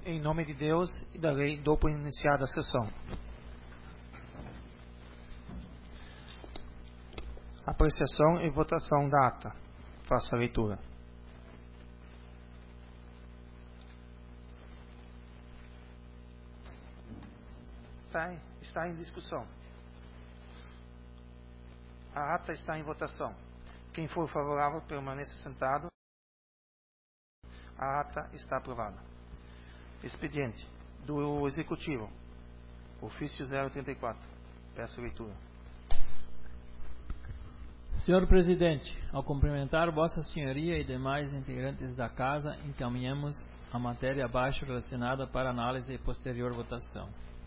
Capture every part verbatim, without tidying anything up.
Em nome de Deus e da lei, dou por iniciada a sessão. Apreciação e votação da ata. Faça a leitura. Está em, está em discussão. A ata está em votação. Quem for favorável, permaneça sentado. A ata está aprovada. Expediente do Executivo. Ofício zero trinta e quatro. Peço leitura. Senhor Presidente, ao cumprimentar Vossa Senhoria e demais integrantes da Casa, encaminhamos a matéria abaixo relacionada para análise e posterior votação.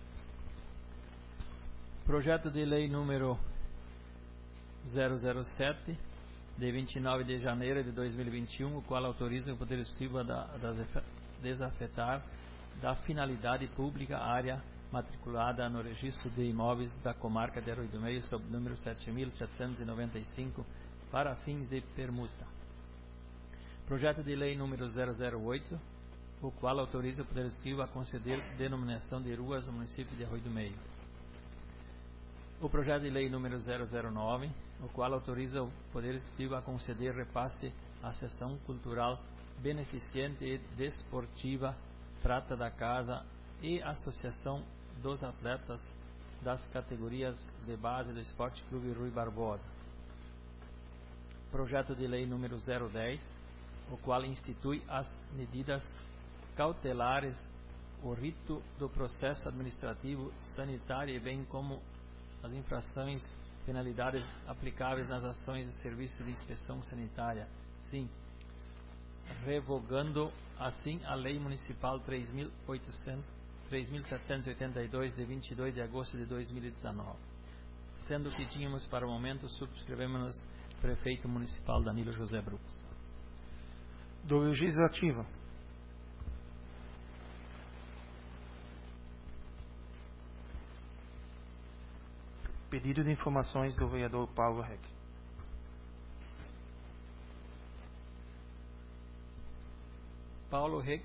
Projeto de Lei número zero zero sete, de vinte e nove de janeiro de dois mil e vinte e um, o qual autoriza o Poder Executivo a desafetar da finalidade pública a área matriculada no Registro de Imóveis da Comarca de Arroio do Meio, sob número sete mil setecentos e noventa e cinco, para fins de permuta. Projeto de Lei número zero zero oito, o qual autoriza o Poder Executivo a conceder denominação de ruas no município de Arroio do Meio. O projeto de lei número zero zero nove, o qual autoriza o Poder Executivo a conceder repasse à Seção Cultural Beneficente e Desportiva Prata da Casa e Associação dos Atletas das categorias de base do Esporte Clube Rui Barbosa. Projeto de lei número zero dez, o qual institui as medidas cautelares, o rito do processo administrativo sanitário e bem como as infrações, penalidades aplicáveis nas ações de serviço de inspeção sanitária, sim, revogando assim a Lei Municipal três mil setecentos e oitenta e dois, de vinte e dois de agosto de dois mil e dezenove. Sendo que tínhamos para o momento, subscrevemos Prefeito Municipal Danilo José Brooks. Do Legislativo. Pedido de informações do vereador Paulo Reck. Paulo Reck,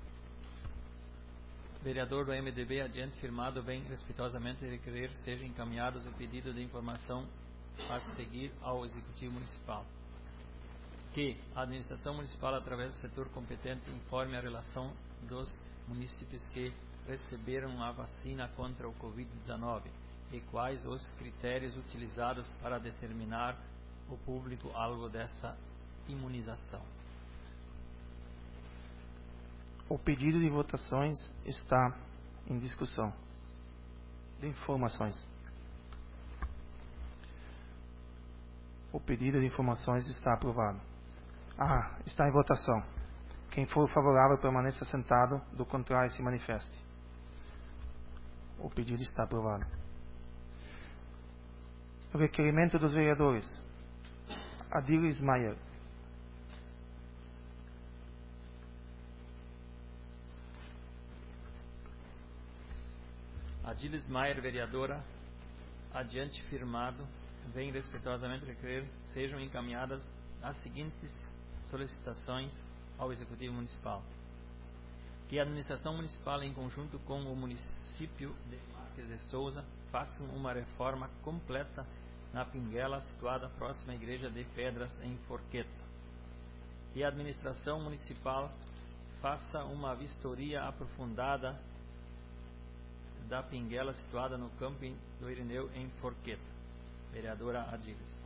vereador do M D B, adiante firmado, bem respeitosamente requerer seja encaminhados o pedido de informação a seguir ao Executivo Municipal. Que a Administração Municipal, através do setor competente, informe a relação dos municípios que receberam a vacina contra o covid dezenove e quais os critérios utilizados para determinar o público-alvo desta imunização. O pedido de votações está em discussão. De informações. O pedido de informações está aprovado. Ah, está em votação. Quem for favorável permaneça sentado, do contrário se manifeste. O pedido está aprovado. O requerimento dos vereadores Adilis Maier, Adilis Maier, vereadora, adiante firmado, vem respeitosamente requerer sejam encaminhadas as seguintes solicitações ao Executivo Municipal. Que a Administração Municipal, em conjunto com o município de Marques de Souza, façam uma reforma completa na Pinguela, situada próxima à Igreja de Pedras, em Forqueta. Que a Administração Municipal faça uma vistoria aprofundada da Pinguela, situada no camping do Irineu, em Forqueta. Vereadora Adilis.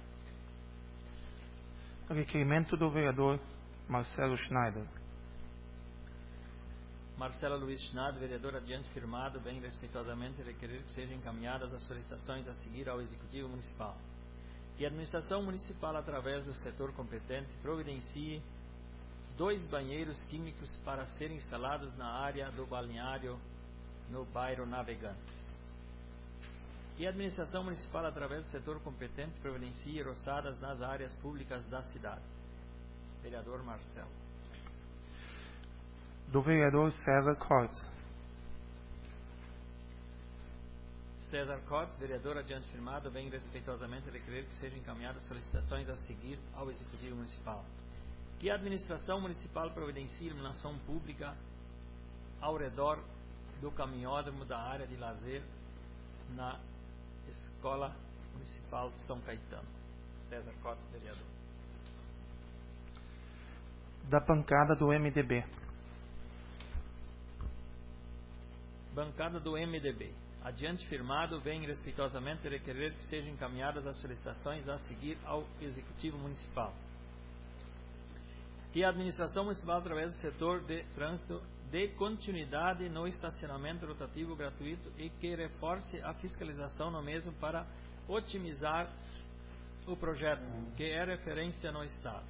O requerimento do vereador Marcelo Schneider. Marcelo Luiz Schneider, vereador, adiante firmado, bem respeitosamente requerer que sejam encaminhadas as solicitações a seguir ao Executivo Municipal. Que a Administração Municipal, através do setor competente, providencie dois banheiros químicos para serem instalados na área do balneário no bairro Navegantes. Que a Administração Municipal, através do setor competente, providencie roçadas nas áreas públicas da cidade. Vereador Marcelo. Do vereador César Cortes. César Cortes, vereador, adiante firmado, vem respeitosamente requerer que sejam encaminhadas solicitações a seguir ao Executivo Municipal. Que a Administração Municipal providencie iluminação pública ao redor do caminhódromo da área de lazer na Escola Municipal de São Caetano. César Cotes, vereador. Da bancada do M D B. Bancada do M D B. Adiante firmado, vem respeitosamente requerer que sejam encaminhadas as solicitações a seguir ao Executivo Municipal. Que a Administração Municipal, através do setor de trânsito, dê continuidade no estacionamento rotativo gratuito e que reforce a fiscalização no mesmo para otimizar o projeto, que é referência no Estado.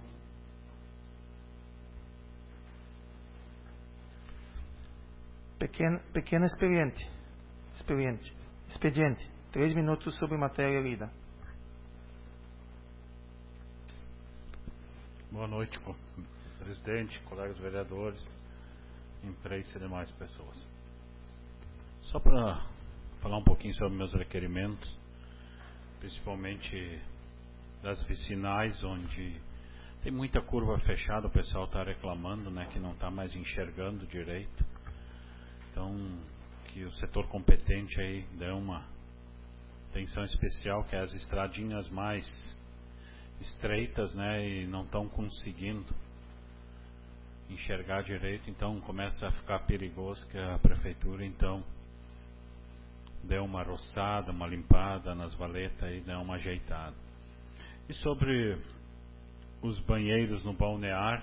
Pequeno, pequeno expediente. Expediente. Expediente. Três minutos sobre matéria lida. Boa noite, presidente, colegas vereadores, imprensa e demais pessoas. Só para falar um pouquinho sobre meus requerimentos, principalmente das vicinais, onde tem muita curva fechada, o pessoal está reclamando, né, que não está mais enxergando direito. Então, que o setor competente aí dê uma atenção especial, que é as estradinhas mais estreitas, né, e não estão conseguindo enxergar direito, então começa a ficar perigoso, que a prefeitura então dê uma roçada, uma limpada nas valetas e dê uma ajeitada. E sobre os banheiros no balneário,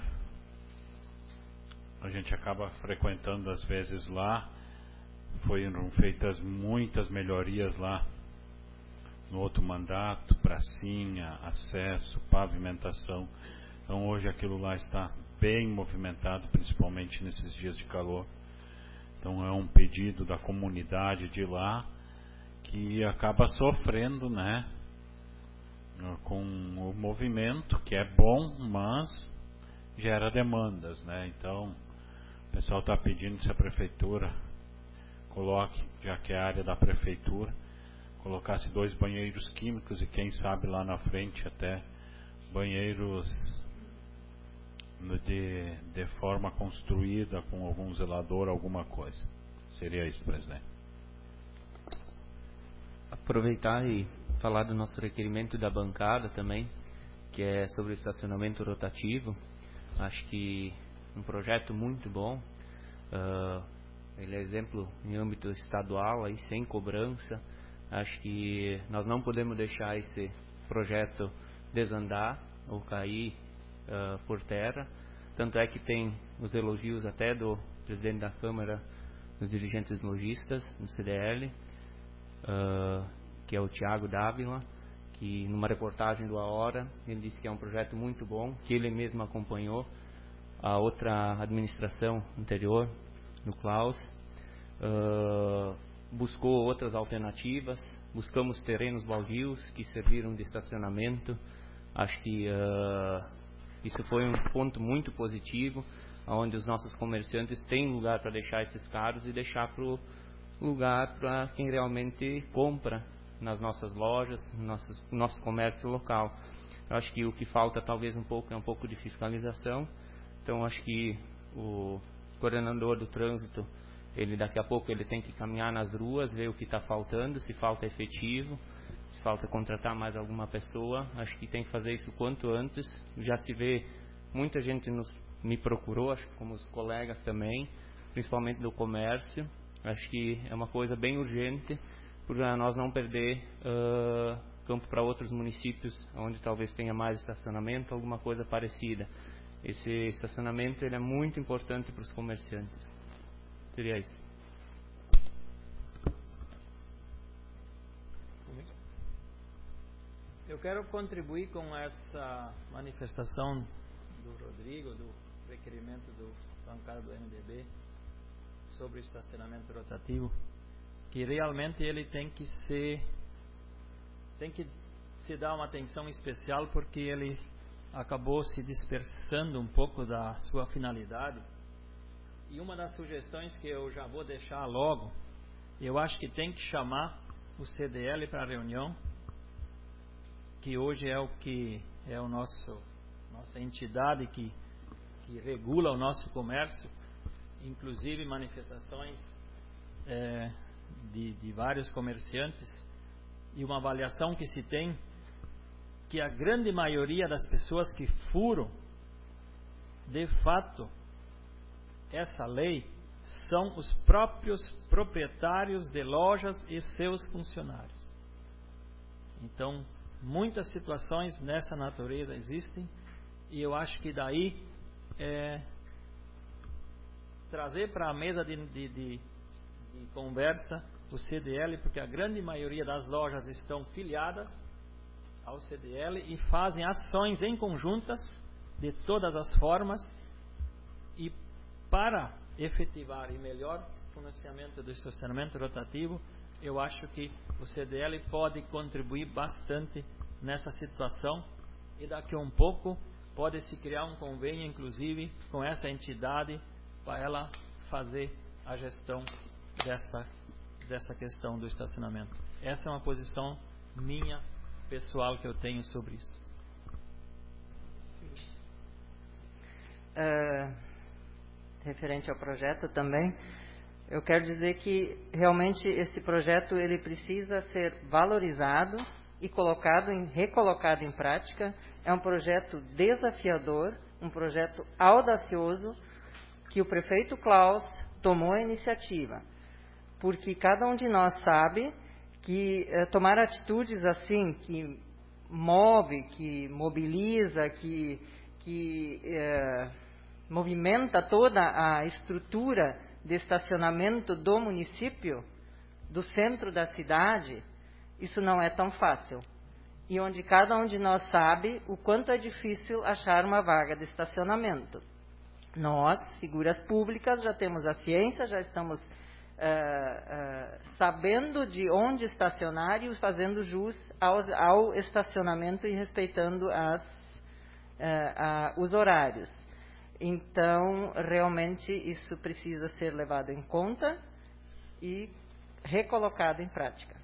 a gente acaba frequentando às vezes lá, foram feitas muitas melhorias lá no outro mandato, pracinha, acesso, pavimentação. Então hoje aquilo lá está bem movimentado, principalmente nesses dias de calor. Então é um pedido da comunidade de lá, que acaba sofrendo, né, com o movimento, que é bom, mas gera demandas, né? Então o pessoal está pedindo se a prefeitura coloque, já que é a área da prefeitura, colocasse dois banheiros químicos e quem sabe lá na frente até banheiros de, de forma construída com algum zelador, alguma coisa. Seria isso, presidente. Aproveitar e falar do nosso requerimento da bancada também, que é sobre o estacionamento rotativo. Acho que um projeto muito bom. Uh, ele é exemplo em âmbito estadual, aí, sem cobrança. Acho que nós não podemos deixar esse projeto desandar ou cair uh, por terra. Tanto é que tem os elogios até do presidente da Câmara, dos dirigentes lojistas do C D L, uh, que é o Tiago Dávila, que numa reportagem do A Hora, ele disse que é um projeto muito bom, que ele mesmo acompanhou a outra administração anterior, do Klaus, uh, buscou outras alternativas, buscamos terrenos baldios que serviram de estacionamento. Acho que uh, isso foi um ponto muito positivo, onde os nossos comerciantes têm lugar para deixar esses carros e deixar para o lugar para quem realmente compra nas nossas lojas, no nosso, nosso comércio local. Eu acho que o que falta talvez um pouco é um pouco de fiscalização. Então acho que o coordenador do trânsito, ele daqui a pouco ele tem que caminhar nas ruas, ver o que está faltando, se falta efetivo, se falta contratar mais alguma pessoa. Acho que tem que fazer isso quanto antes. Já se vê, muita gente nos, me procurou, acho que como os colegas também, principalmente do comércio. Acho que é uma coisa bem urgente, para nós não perder uh, campo para outros municípios, onde talvez tenha mais estacionamento, alguma coisa parecida. Esse estacionamento ele é muito importante para os comerciantes. Seria isso. Eu quero contribuir com essa manifestação do Rodrigo, do requerimento do bancada do M D B sobre o estacionamento rotativo, que realmente ele tem que ser, tem que se dar uma atenção especial, porque ele acabou se dispersando um pouco da sua finalidade. E uma das sugestões que eu já vou deixar logo, eu acho que tem que chamar o C D L para a reunião, que hoje é o que é o nosso nossa entidade que, que regula o nosso comércio, inclusive manifestações é, de, de vários comerciantes, e uma avaliação que se tem que a grande maioria das pessoas que furam, de fato, essa lei são os próprios proprietários de lojas e seus funcionários. Então, muitas situações nessa natureza existem, e eu acho que daí é, trazer para a mesa de, de, de, de conversa o C D L, porque a grande maioria das lojas estão filiadas ao C D L e fazem ações em conjuntas de todas as formas, e para efetivar e melhor financiamento do estacionamento rotativo, eu acho que o C D L pode contribuir bastante nessa situação, e daqui a um pouco pode se criar um convênio, inclusive, com essa entidade, para ela fazer a gestão dessa, dessa questão do estacionamento. Essa é uma posição minha, pessoal, que eu tenho sobre isso. Uh, referente ao projeto também, eu quero dizer que realmente esse projeto ele precisa ser valorizado e colocado em, recolocado em prática. É um projeto desafiador, um projeto audacioso, que o prefeito Klaus tomou a iniciativa, porque cada um de nós sabe que eh, tomar atitudes assim, que move, que mobiliza, que, que eh, movimenta toda a estrutura de estacionamento do município, do centro da cidade, isso não é tão fácil. E onde cada um de nós sabe o quanto é difícil achar uma vaga de estacionamento. Nós, figuras públicas, já temos a ciência, já estamos uh, uh, sabendo de onde estacionar e fazendo jus ao, ao estacionamento e respeitando as, uh, uh, os horários. Então, realmente, isso precisa ser levado em conta e recolocado em prática.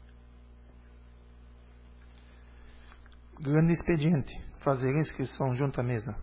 Grande expediente. Fazer a inscrição junto à mesa.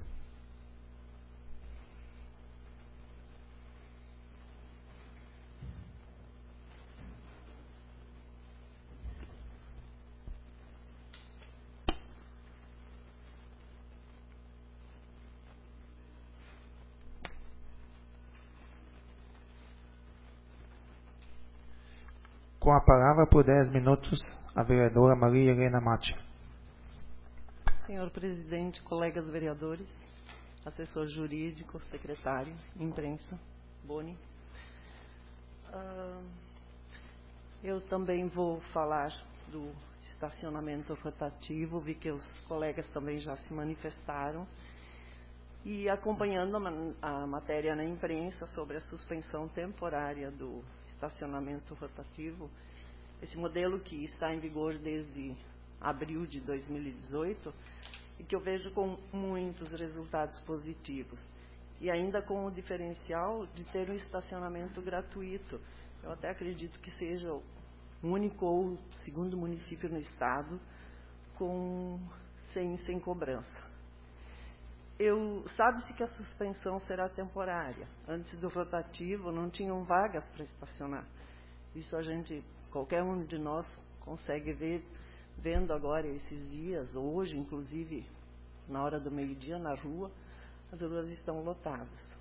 Com a palavra por dez minutos, a vereadora Maria Helena Mate. Senhor presidente, colegas vereadores, assessor jurídico, secretário, imprensa, Boni. Uh, eu também vou falar do estacionamento rotativo, vi que os colegas também já se manifestaram. E acompanhando a, a matéria na imprensa sobre a suspensão temporária do estacionamento rotativo, esse modelo que está em vigor desde abril de dois mil e dezoito, e que eu vejo com muitos resultados positivos, e ainda com o diferencial de ter um estacionamento gratuito. Eu até acredito que seja o único ou segundo município no estado com, sem, sem cobrança. Eu, sabe-se que a suspensão será temporária. Antes do rotativo não tinham vagas para estacionar. Isso a gente, qualquer um de nós consegue ver, vendo agora esses dias, hoje inclusive, na hora do meio-dia na rua, as ruas estão lotadas.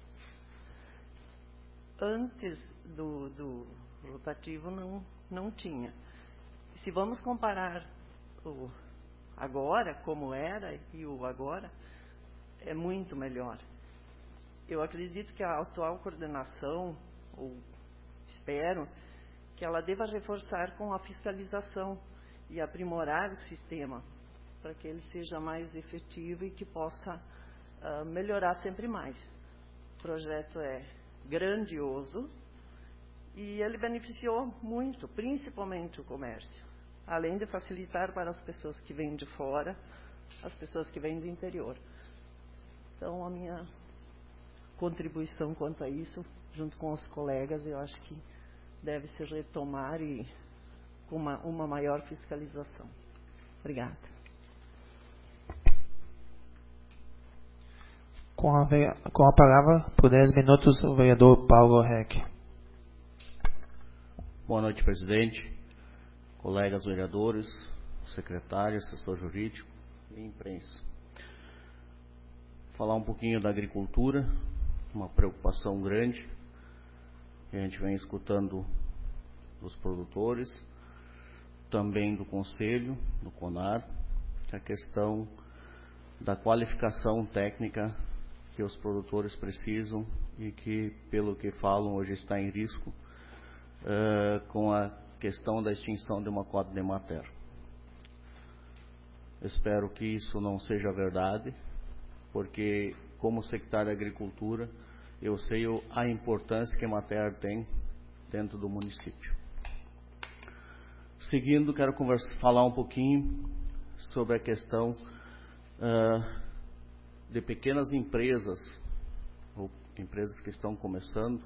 Antes do, do rotativo não, não tinha. Se vamos comparar o agora, como era, e o agora, é muito melhor. Eu acredito que a atual coordenação, ou espero, que ela deva reforçar com a fiscalização e aprimorar o sistema, para que ele seja mais efetivo e que possa uh, melhorar sempre mais. O projeto é grandioso e ele beneficiou muito, principalmente o comércio, além de facilitar para as pessoas que vêm de fora, as pessoas que vêm do interior. Então, a minha contribuição quanto a isso, junto com os colegas, eu acho que deve se retomar e com uma, uma maior fiscalização. Obrigada. Com a, com a palavra, por dez minutos, o vereador Paulo Reck. Boa noite, presidente, colegas vereadores, secretário, assessor jurídico e imprensa. Falar um pouquinho da agricultura, uma preocupação grande que a gente vem escutando dos produtores, também do Conselho, do CONAR, a questão da qualificação técnica que os produtores precisam e que, pelo que falam, hoje está em risco uh, com a questão da extinção de uma cota de Emater. Espero que isso não seja verdade, porque como secretário de Agricultura, eu sei a importância que a Emater tem dentro do município. Seguindo, quero conversa, falar um pouquinho sobre a questão uh, de pequenas empresas, ou empresas que estão começando,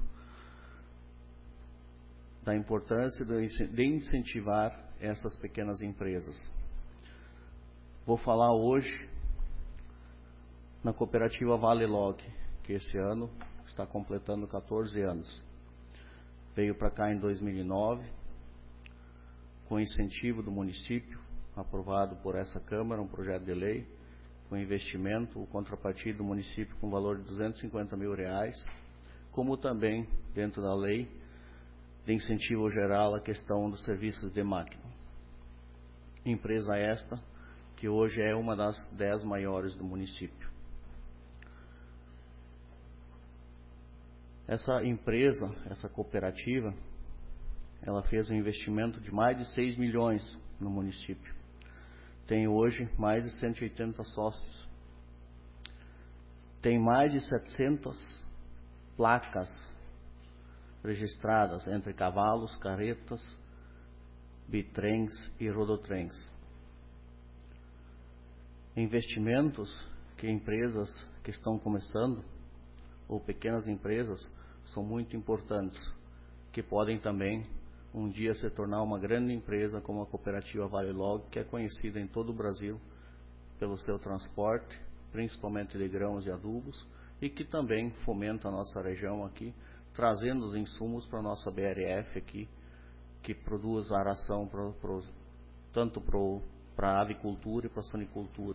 da importância de incentivar essas pequenas empresas. Vou falar hoje na cooperativa Vale Log, que esse ano está completando quatorze anos. Veio para cá em dois mil e nove, com incentivo do município, aprovado por essa Câmara, um projeto de lei, com investimento, o contrapartida do município com valor de duzentos e cinquenta mil reais, como também, dentro da lei, de incentivo geral a questão dos serviços de máquina. Empresa esta, que hoje é uma das dez maiores do município. Essa empresa, essa cooperativa, ela fez um investimento de mais de seis milhões no município. Tem hoje mais de cento e oitenta sócios. Tem mais de setecentas placas registradas entre cavalos, carretas, bitrens e rodotrens. Investimentos que empresas que estão começando, ou pequenas empresas, são muito importantes, que podem também um dia se tornar uma grande empresa como a cooperativa Vale Log, que é conhecida em todo o Brasil pelo seu transporte, principalmente de grãos e adubos, e que também fomenta a nossa região aqui, trazendo os insumos para a nossa B R F aqui, que produz aração pro, pro, tanto para a avicultura e para a sonicultura.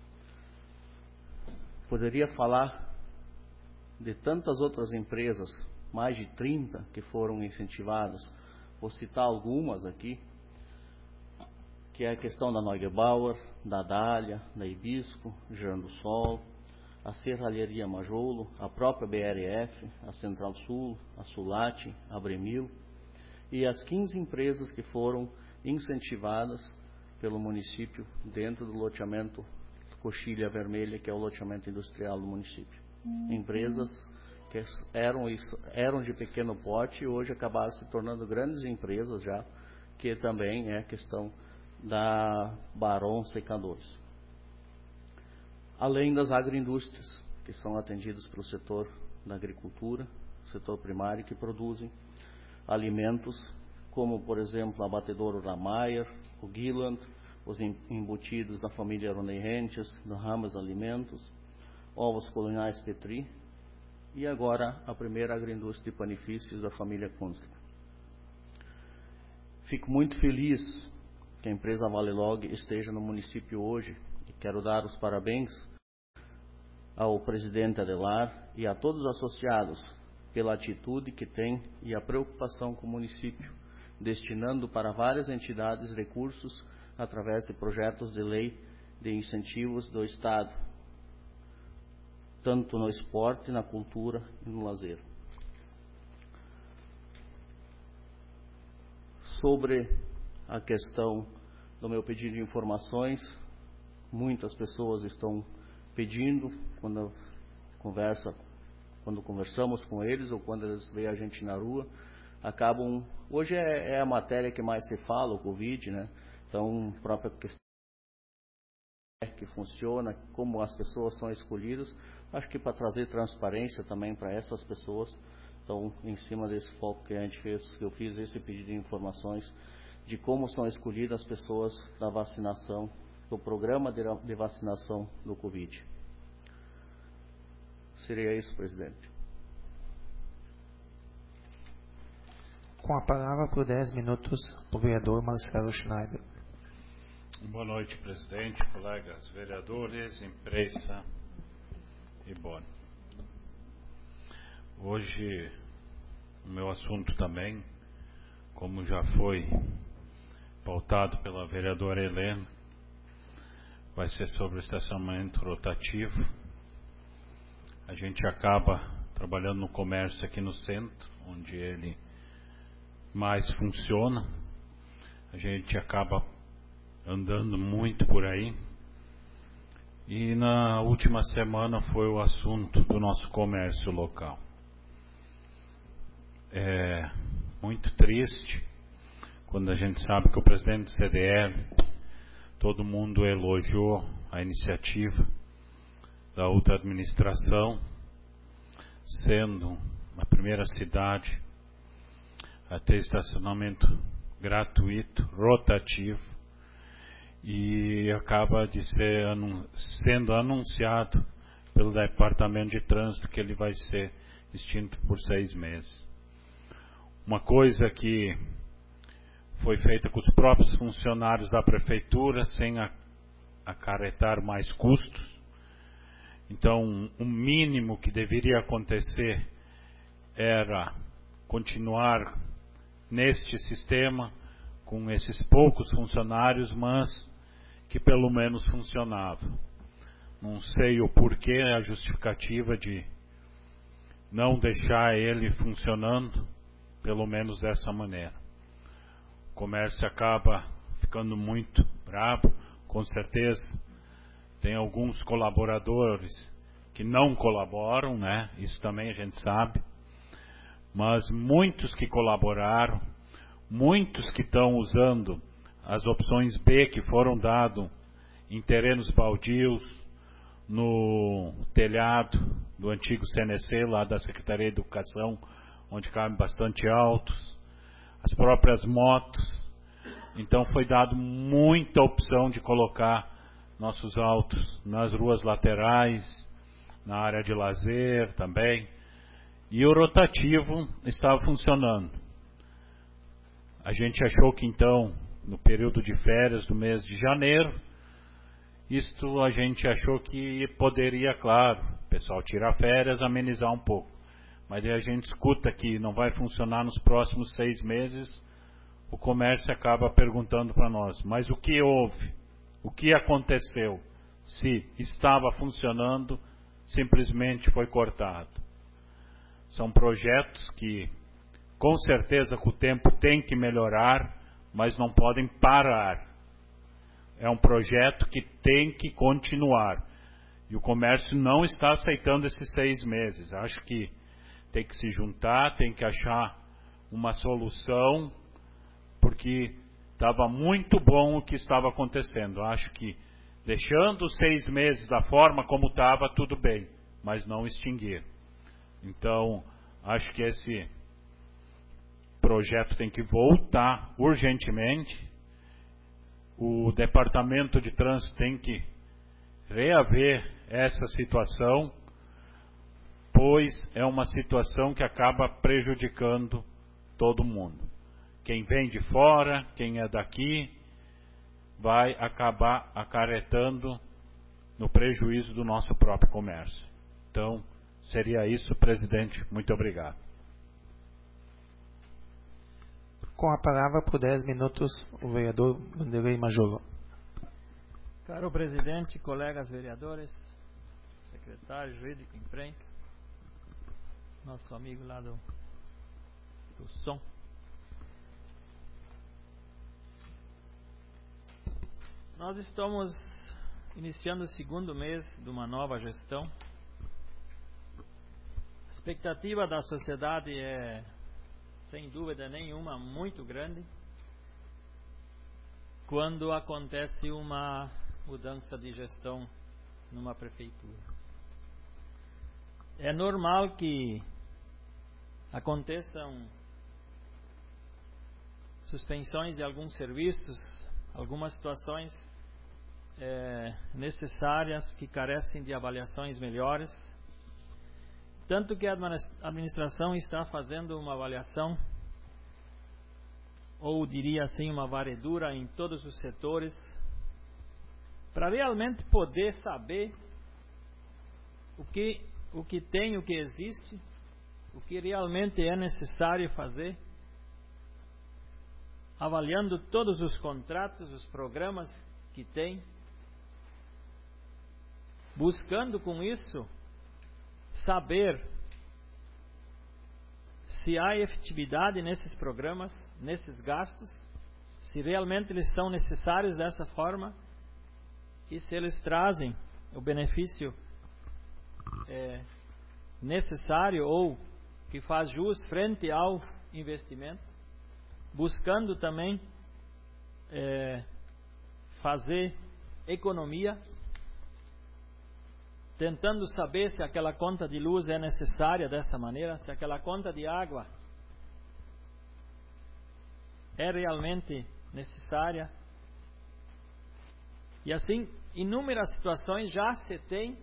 Poderia falar de tantas outras empresas, mais de trinta que foram incentivadas. Vou citar algumas aqui, que é a questão da Neugebauer, da Dália, da Ibisco, Jean do Sol, a Serralheria Majolo, a própria B R F, a Central Sul, a Sulate, a Bremil, e as quinze empresas que foram incentivadas pelo município dentro do loteamento Coxilha Vermelha, que é o loteamento industrial do município. Uhum. Empresas que eram, eram de pequeno porte e hoje acabaram se tornando grandes empresas já, que também é a questão da Baron Secadores. Além das agroindústrias, que são atendidas pelo setor da agricultura, setor primário, que produzem alimentos, como por exemplo a Batedouro Ramayer, o Guiland, os embutidos da família Roney Rentes, do Ramos Alimentos, ovos coloniais Petri, e agora a primeira agroindústria de panifícios da família Kunstler. Fico muito feliz que a empresa Vale Log esteja no município hoje e quero dar os parabéns ao presidente Adelar e a todos os associados pela atitude que tem e a preocupação com o município, destinando para várias entidades recursos através de projetos de lei de incentivos do Estado, tanto no esporte, na cultura e no lazer. Sobre a questão do meu pedido de informações, muitas pessoas estão pedindo, quando conversa, quando conversamos com eles ou quando eles veem a gente na rua, acabam, hoje é, é a matéria que mais se fala, o Covid, né? Então, a própria questão que funciona, como as pessoas são escolhidas, acho que para trazer transparência também para essas pessoas. Então, em cima desse foco que a gente fez, eu fiz esse pedido de informações de como são escolhidas as pessoas da vacinação, do programa de vacinação do Covid. Seria isso, presidente. Com a palavra por dez minutos, o vereador Marcelo Schneider. Boa noite, presidente, colegas vereadores, imprensa e bom. Hoje, o meu assunto também, como já foi pautado pela vereadora Helena, vai ser sobre o estacionamento rotativo. A gente acaba trabalhando no comércio aqui no centro, onde ele mais funciona. A gente acaba andando muito por aí. E na última semana foi o assunto do nosso comércio local. É muito triste quando a gente sabe que o presidente do C D L, todo mundo elogiou a iniciativa da outra administração, sendo a primeira cidade a ter estacionamento gratuito, rotativo, e acaba de ser anun- sendo anunciado pelo Departamento de Trânsito que ele vai ser extinto por seis meses. Uma coisa que foi feita com os próprios funcionários da prefeitura, sem a, acarretar mais custos. Então, o mínimo que deveria acontecer era continuar neste sistema, com esses poucos funcionários, mas que pelo menos funcionava. Não sei o porquê, a justificativa de não deixar ele funcionando, pelo menos dessa maneira. O comércio acaba ficando muito bravo, com certeza. Tem alguns colaboradores que não colaboram, né? Isso também a gente sabe. Mas muitos que colaboraram, muitos que estão usando as opções B que foram dadas em terrenos baldios, no telhado do antigo C N C, lá da Secretaria de Educação, onde cabem bastante autos, as próprias motos. Então foi dado muita opção de colocar nossos autos nas ruas laterais, na área de lazer também. E o rotativo estava funcionando. A gente achou que então, no período de férias do mês de janeiro, isto a gente achou que poderia, claro, o pessoal tirar férias, amenizar um pouco. Mas aí a gente escuta que não vai funcionar nos próximos seis meses, o comércio acaba perguntando para nós, mas o que houve? O que aconteceu? Se estava funcionando, simplesmente foi cortado. São projetos que, com certeza, com o tempo tem que melhorar, mas não podem parar. É um projeto que tem que continuar. E o comércio não está aceitando esses seis meses. Acho que tem que se juntar, tem que achar uma solução, porque estava muito bom o que estava acontecendo. Acho que deixando os seis meses da forma como estava, tudo bem, mas não extinguir. Então, acho que esse projeto tem que voltar urgentemente. O Departamento de Trânsito tem que reaver essa situação, pois é uma situação que acaba prejudicando todo mundo. Quem vem de fora, quem é daqui, vai acabar acarretando no prejuízo do nosso próprio comércio. Então, seria isso, presidente. Muito obrigado. Com a palavra por dez minutos, o vereador Vanderlei Majolo. Caro presidente, colegas vereadores, secretário jurídico, imprensa, nosso amigo lá do, do som. Nós estamos iniciando o segundo mês de uma nova gestão. A expectativa da sociedade é, sem dúvida nenhuma, muito grande quando acontece uma mudança de gestão numa prefeitura. É normal que aconteçam suspensões de alguns serviços, algumas situações é, necessárias que carecem de avaliações melhores, Tanto que a administração está fazendo uma avaliação, ou diria assim, uma varredura em todos os setores, para realmente poder saber o que, o que tem, o que existe, o que realmente é necessário fazer, avaliando todos os contratos, os programas que tem, buscando com isso saber se há efetividade nesses programas, nesses gastos, se realmente eles são necessários dessa forma e se eles trazem o benefício é, necessário ou que faz jus frente ao investimento, buscando também é, fazer economia, tentando saber se aquela conta de luz é necessária dessa maneira, se aquela conta de água é realmente necessária. E assim, inúmeras situações já se tem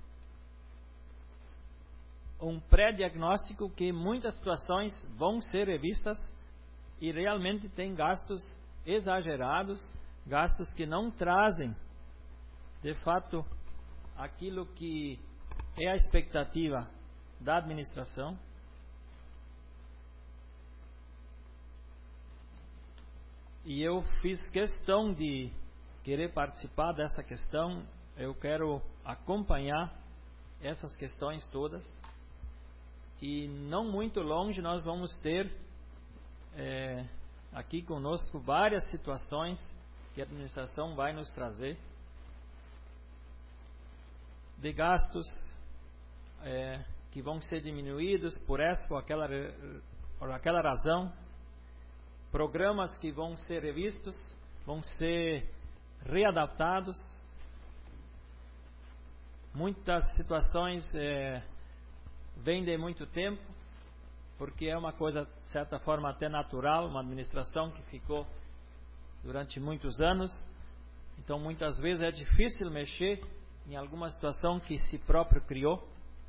um pré-diagnóstico que muitas situações vão ser revistas e realmente tem gastos exagerados, gastos que não trazem, de fato, aquilo que é a expectativa da administração. E eu fiz questão de querer participar dessa questão, eu quero acompanhar essas questões todas. E não muito longe nós vamos ter é, aqui conosco várias situações que a administração vai nos trazer de gastos é, que vão ser diminuídos por essa ou aquela, por aquela razão, programas que vão ser revistos, vão ser readaptados, muitas situações é, vêm de muito tempo, porque é uma coisa, de certa forma, até natural, uma administração que ficou durante muitos anos, então muitas vezes é difícil mexer em alguma situação que si próprio criou.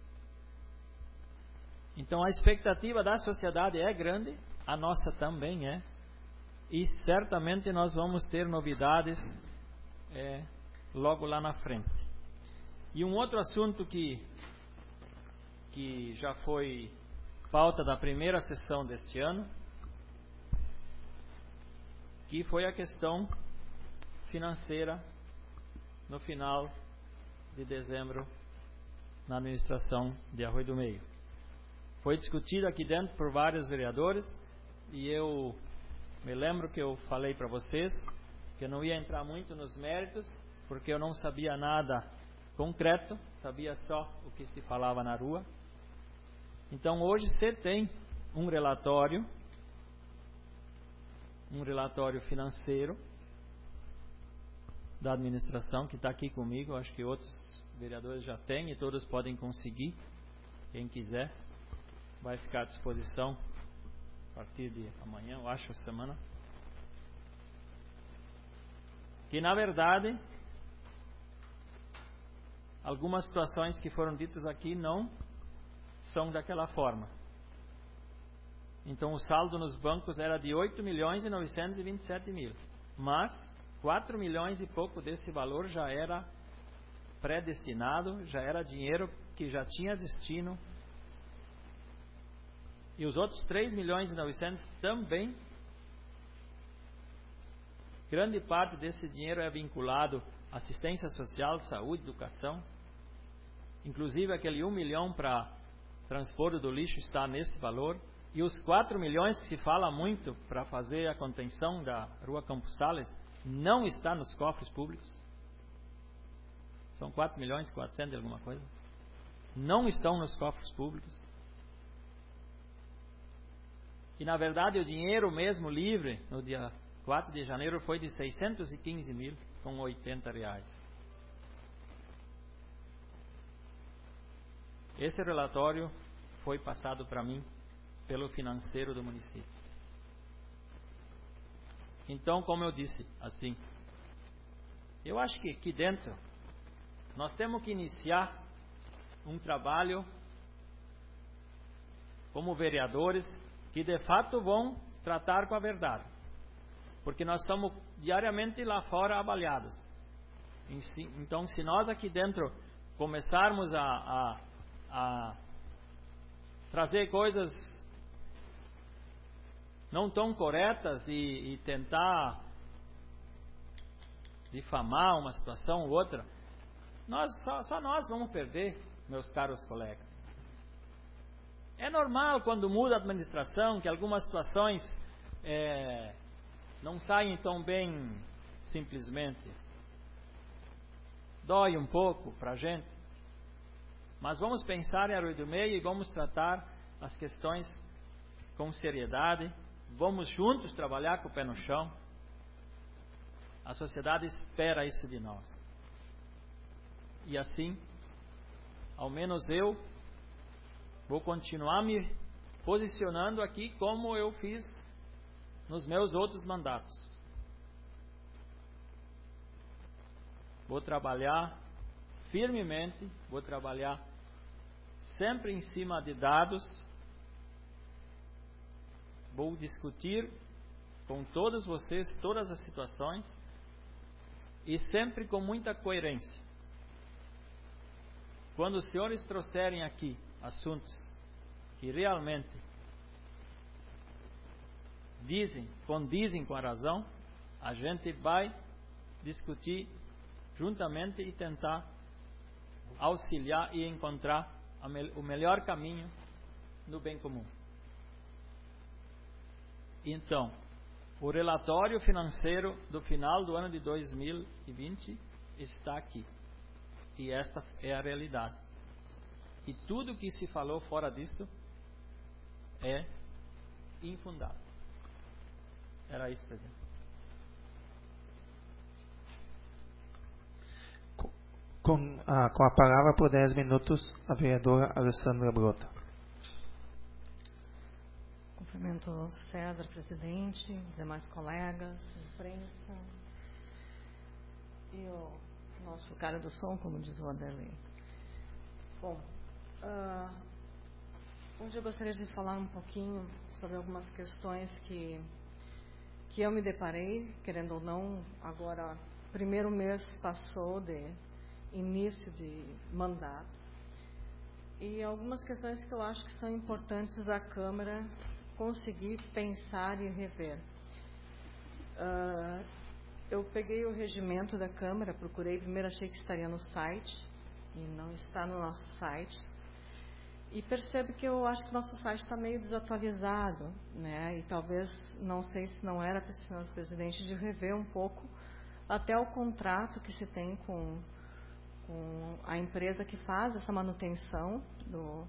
Então a expectativa da sociedade é grande, a nossa também é, e certamente nós vamos ter novidades é, logo lá na frente. E um outro assunto que, que já foi pauta da primeira sessão deste ano, que foi a questão financeira no final de dezembro na administração de Arroio do Meio. Foi discutido aqui dentro por vários vereadores e eu me lembro que eu falei para vocês que eu não ia entrar muito nos méritos porque eu não sabia nada concreto, sabia só o que se falava na rua. Então hoje você tem um relatório, um relatório financeiro da administração que está aqui comigo, acho que outros vereadores já têm e todos podem conseguir, quem quiser, vai ficar à disposição a partir de amanhã, eu acho, semana. Que na verdade, algumas situações que foram ditas aqui não são daquela forma. Então o saldo nos bancos era de oito milhões e novecentos e vinte e sete mil, mas quatro milhões e pouco desse valor já era predestinado, já era dinheiro que já tinha destino. E os outros três milhões e novecentos também, grande parte desse dinheiro é vinculado à assistência social, saúde, educação. Inclusive aquele um milhão para transporte do lixo está nesse valor. E os quatro milhões que se fala muito para fazer a contenção da Rua Campos Sales não está nos cofres públicos. São quatro milhões e quatrocentos e alguma coisa. Não estão nos cofres públicos. E na verdade o dinheiro mesmo livre no dia quatro de janeiro foi de seiscentos e quinze mil com oitenta reais. Esse relatório foi passado para mim pelo financeiro do município. Então, como eu disse, assim, eu acho que aqui dentro nós temos que iniciar um trabalho como vereadores, que de fato vão tratar com a verdade. Porque nós somos diariamente lá fora avaliados. Então, se nós aqui dentro começarmos a, a, a trazer coisas não tão corretas e, e tentar difamar uma situação ou outra, nós, só, só nós vamos perder, meus caros colegas. É normal quando muda a administração que algumas situações é, não saem tão bem simplesmente. Dói um pouco para a gente. Mas vamos pensar em Arroio do Meio e vamos tratar as questões com seriedade. Vamos juntos trabalhar com o pé no chão. A sociedade espera isso de nós. E assim, ao menos eu vou continuar me posicionando aqui como eu fiz nos meus outros mandatos. Vou trabalhar firmemente, vou trabalhar sempre em cima de dados. Vou discutir com todos vocês todas as situações e sempre com muita coerência. Quando os senhores trouxerem aqui assuntos que realmente dizem, condizem com a razão, a gente vai discutir juntamente e tentar auxiliar e encontrar o melhor caminho no bem comum. Então, o relatório financeiro do final do ano de dois mil e vinte está aqui. E esta é a realidade. E tudo que se falou fora disso é infundado. Era isso, presidente. Com a, com a palavra por dez minutos, a vereadora Alessandra Brota. Cumprimento o César, presidente, os demais colegas, imprensa e o nosso cara do som, como diz o Vanderlei. Bom, uh, hoje eu gostaria de falar um pouquinho sobre algumas questões que, que eu me deparei, querendo ou não, agora, primeiro mês passou de início de mandato, e algumas questões que eu acho que são importantes da Câmara conseguir pensar e rever. Uh, eu peguei o regimento da Câmara, procurei, primeiro achei que estaria no site, e não está no nosso site, e percebo que eu acho que o nosso site está meio desatualizado, né? E talvez, não sei se não era para o senhor presidente de rever um pouco até o contrato que se tem com, com a empresa que faz essa manutenção do,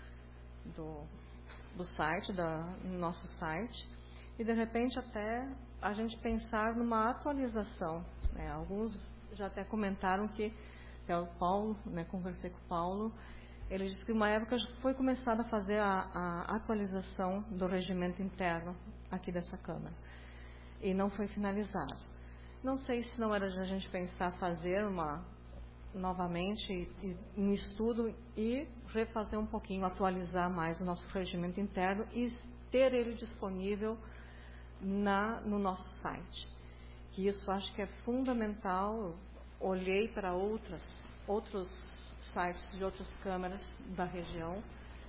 do, do site, da, no nosso site, e de repente até a gente pensar numa atualização, né? Alguns já até comentaram que, até o Paulo, né, conversei com o Paulo, ele disse que uma época já foi começada a fazer a, a atualização do regimento interno aqui dessa Câmara, e não foi finalizado. Não sei se não era de a gente pensar fazer uma novamente e, e, um estudo e refazer um pouquinho, atualizar mais o nosso regimento interno e ter ele disponível na, no nosso site. Que isso acho que é fundamental. Olhei para outras, outros sites de outras câmaras da região.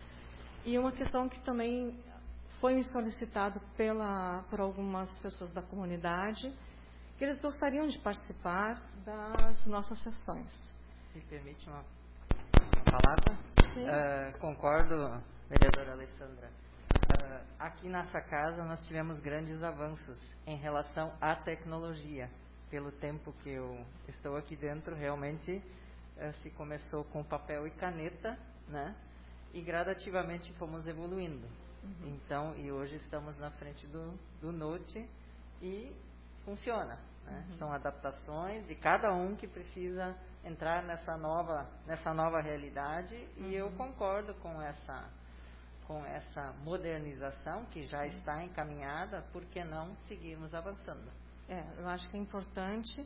E uma questão que também foi me solicitado pela, por algumas pessoas da comunidade, que eles gostariam de participar das nossas sessões. Me permite uma, uma palavra? Sim. Uh, concordo, vereadora Alessandra. Uh, aqui nessa casa nós tivemos grandes avanços em relação à tecnologia. Pelo tempo que eu estou aqui dentro, realmente uh, se começou com papel e caneta, né? E gradativamente fomos evoluindo. Uhum. Então, e hoje estamos na frente do, do Note e funciona, né? Uhum. São adaptações de cada um que precisa entrar nessa nova, nessa nova realidade. Uhum. E eu concordo com essa, com essa modernização que já está encaminhada. Por que não seguirmos avançando? É, eu acho que é importante.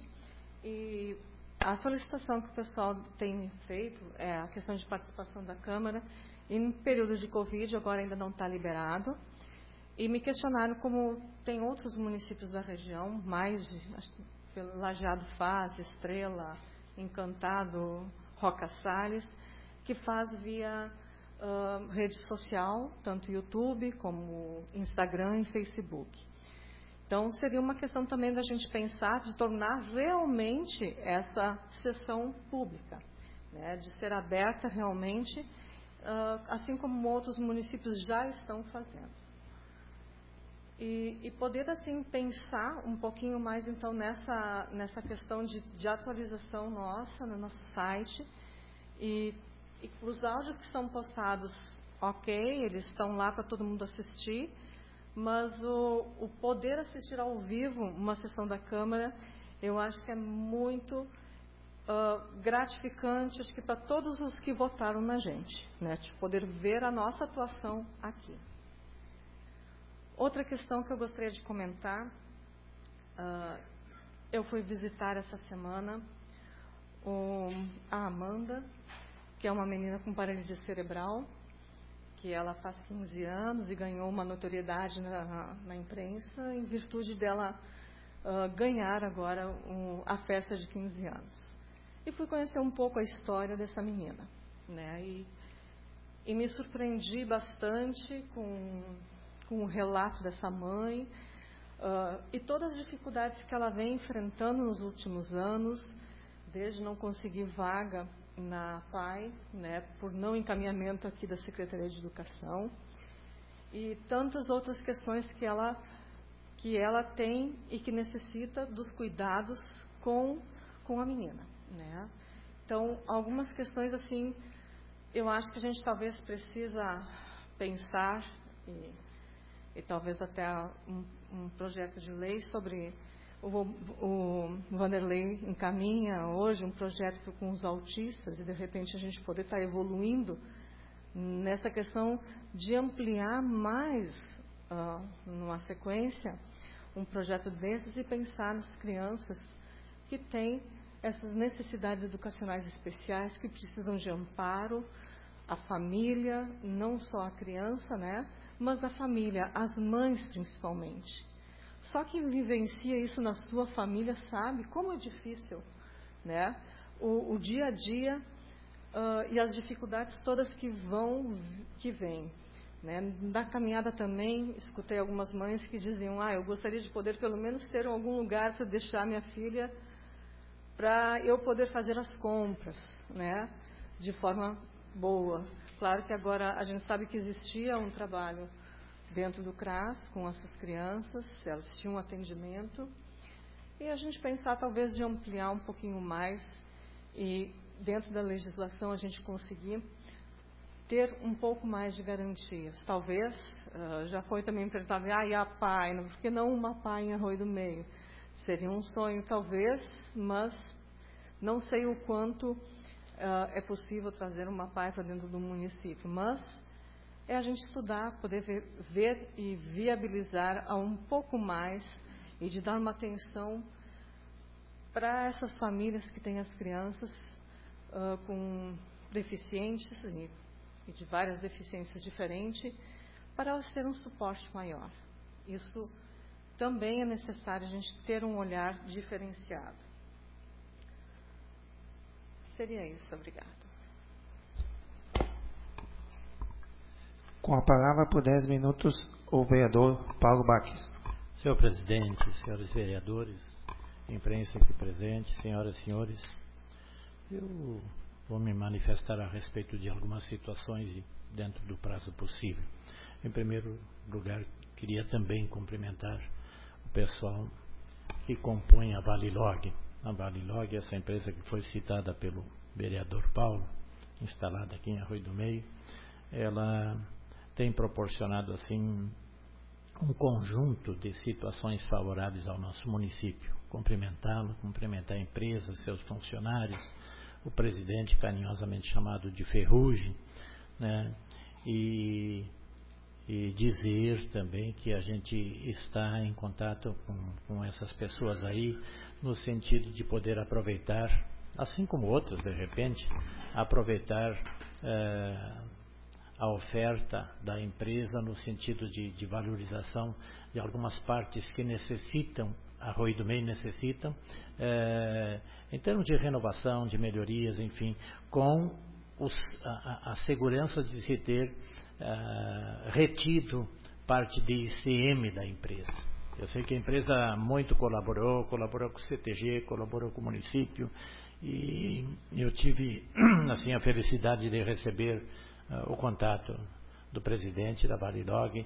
E a solicitação que o pessoal tem feito é a questão de participação da Câmara. Em período de Covid, agora ainda não está liberado. E me questionaram como tem outros municípios da região, mais de, acho que Lajeado faz, Estrela, Encantado, Roca Salles, que faz via uh, rede social, tanto YouTube como Instagram e Facebook. Então, seria uma questão também da gente pensar de tornar realmente essa sessão pública, né, de ser aberta realmente, uh, assim como outros municípios já estão fazendo. E, e poder, assim, pensar um pouquinho mais, então, nessa, nessa questão de, de atualização nossa, no nosso site. E, e os áudios que são postados, ok, eles estão lá para todo mundo assistir, mas o, o poder assistir ao vivo uma sessão da Câmara, eu acho que é muito uh, gratificante, acho que para todos os que votaram na gente, né, de poder ver a nossa atuação aqui. Outra questão que eu gostaria de comentar, uh, eu fui visitar essa semana um, a Amanda, que é uma menina com paralisia cerebral, que ela faz quinze anos e ganhou uma notoriedade na, na imprensa em virtude dela uh, ganhar agora um, a festa de quinze anos. E fui conhecer um pouco a história dessa menina, né? E, e me surpreendi bastante com com o relato dessa mãe, uh, e todas as dificuldades que ela vem enfrentando nos últimos anos, desde não conseguir vaga na P A I, né, por não encaminhamento aqui da Secretaria de Educação, e tantas outras questões que ela, que ela tem e que necessita dos cuidados com, com a menina, né? Então, algumas questões assim, eu acho que a gente talvez precisa pensar e e talvez até um, um projeto de lei sobre o, o Vanderlei encaminha hoje um projeto com os autistas e de repente a gente poder estar evoluindo nessa questão de ampliar mais uh, numa sequência um projeto desses e pensar nas crianças que têm essas necessidades educacionais especiais, que precisam de amparo, a família, não só a criança, né, mas a família, as mães principalmente. Só quem vivencia isso na sua família sabe como é difícil, né, o, o dia a dia uh, e as dificuldades todas que vão, que vêm. Né. Na caminhada também, escutei algumas mães que diziam, ah, eu gostaria de poder pelo menos ter algum lugar para deixar minha filha, para eu poder fazer as compras, né, de forma boa. Claro que agora a gente sabe que existia um trabalho dentro do C R A S com essas crianças, elas tinham um atendimento, e a gente pensar talvez de ampliar um pouquinho mais e dentro da legislação a gente conseguir ter um pouco mais de garantias. Talvez, uh, já foi também perguntado, ah, e a P A I, por que não uma P A I em Arroio do Meio? Seria um sonho talvez, mas não sei o quanto Uh, é possível trazer uma P A I para dentro do município, mas é a gente estudar, poder ver, ver e viabilizar a um pouco mais e de dar uma atenção para essas famílias que têm as crianças uh, com deficientes e, e de várias deficiências diferentes, para elas terem um suporte maior. Isso também é necessário a gente ter um olhar diferenciado. Seria isso, obrigada. Com a palavra por dez minutos, o vereador Paulo Baques. Senhor presidente, senhores vereadores, imprensa aqui presente, senhoras e senhores, eu vou me manifestar a respeito de algumas situações dentro do prazo possível. Em primeiro lugar, queria também cumprimentar o pessoal que compõe a Valilog. A Valilog, essa empresa que foi citada pelo vereador Paulo, instalada aqui em Arroio do Meio, ela tem proporcionado assim um conjunto de situações favoráveis ao nosso município. Cumprimentá-lo, cumprimentar a empresa, seus funcionários, o presidente carinhosamente chamado de Ferrugem, né? E, e dizer também que a gente está em contato com, com essas pessoas aí, no sentido de poder aproveitar, assim como outras de repente, aproveitar eh, a oferta da empresa no sentido de, de valorização de algumas partes que necessitam, Arroio do Meio necessitam, é, em termos de renovação, de melhorias, enfim, com os, a, a segurança de se ter é, retido parte de I C M da empresa. Eu sei que a empresa muito colaborou, colaborou com o C T G, colaborou com o município, e eu tive assim, a felicidade de receber uh, o contato do presidente da Varilog,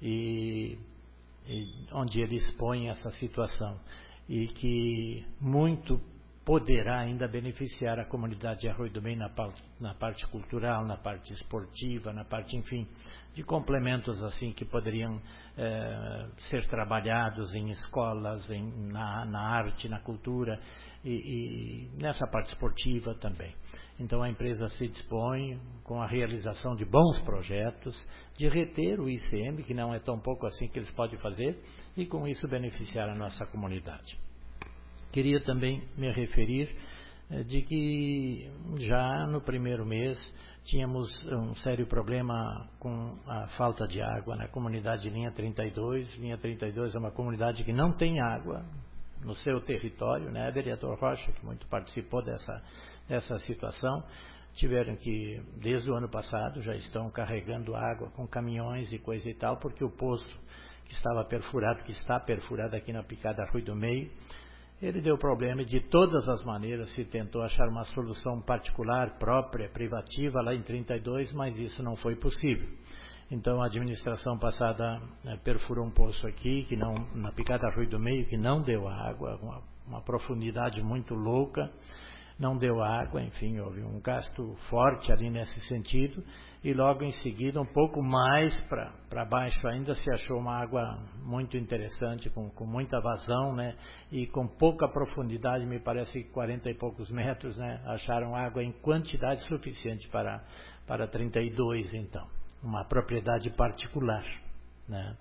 e, e onde ele expõe essa situação, e que muito poderá ainda beneficiar a comunidade de Arroio do Meio na, na parte cultural, na parte esportiva, na parte, enfim, de complementos assim que poderiam eh, ser trabalhados em escolas, em, na, na arte, na cultura e, e nessa parte esportiva também. Então a empresa se dispõe, com a realização de bons projetos, de reter o I C M, que não é tão pouco assim que eles podem fazer, e com isso beneficiar a nossa comunidade. Queria também me referir eh, de que já no primeiro mês tínhamos um sério problema com a falta de água na comunidade de Linha trinta e dois. Linha trinta e dois é uma comunidade que não tem água no seu território, né? Vereador Rocha, que muito participou dessa, dessa situação, tiveram que, desde o ano passado, já estão carregando água com caminhões e coisa e tal, porque o poço que estava perfurado, que está perfurado aqui na Picada Arroio do Meio, ele deu problema e de todas as maneiras se tentou achar uma solução particular, própria, privativa lá em trinta e dois, mas isso não foi possível. Então a administração passada né, perfurou um poço aqui, que não, na Picada Arroio do Meio, que não deu água, uma, uma profundidade muito louca, não deu água, enfim, houve um gasto forte ali nesse sentido, e logo em seguida, um pouco mais para baixo ainda, se achou uma água muito interessante, com, com muita vazão, né, e com pouca profundidade, me parece que quarenta e poucos metros, né, acharam água em quantidade suficiente para, para trinta e dois, então, uma propriedade particular, né,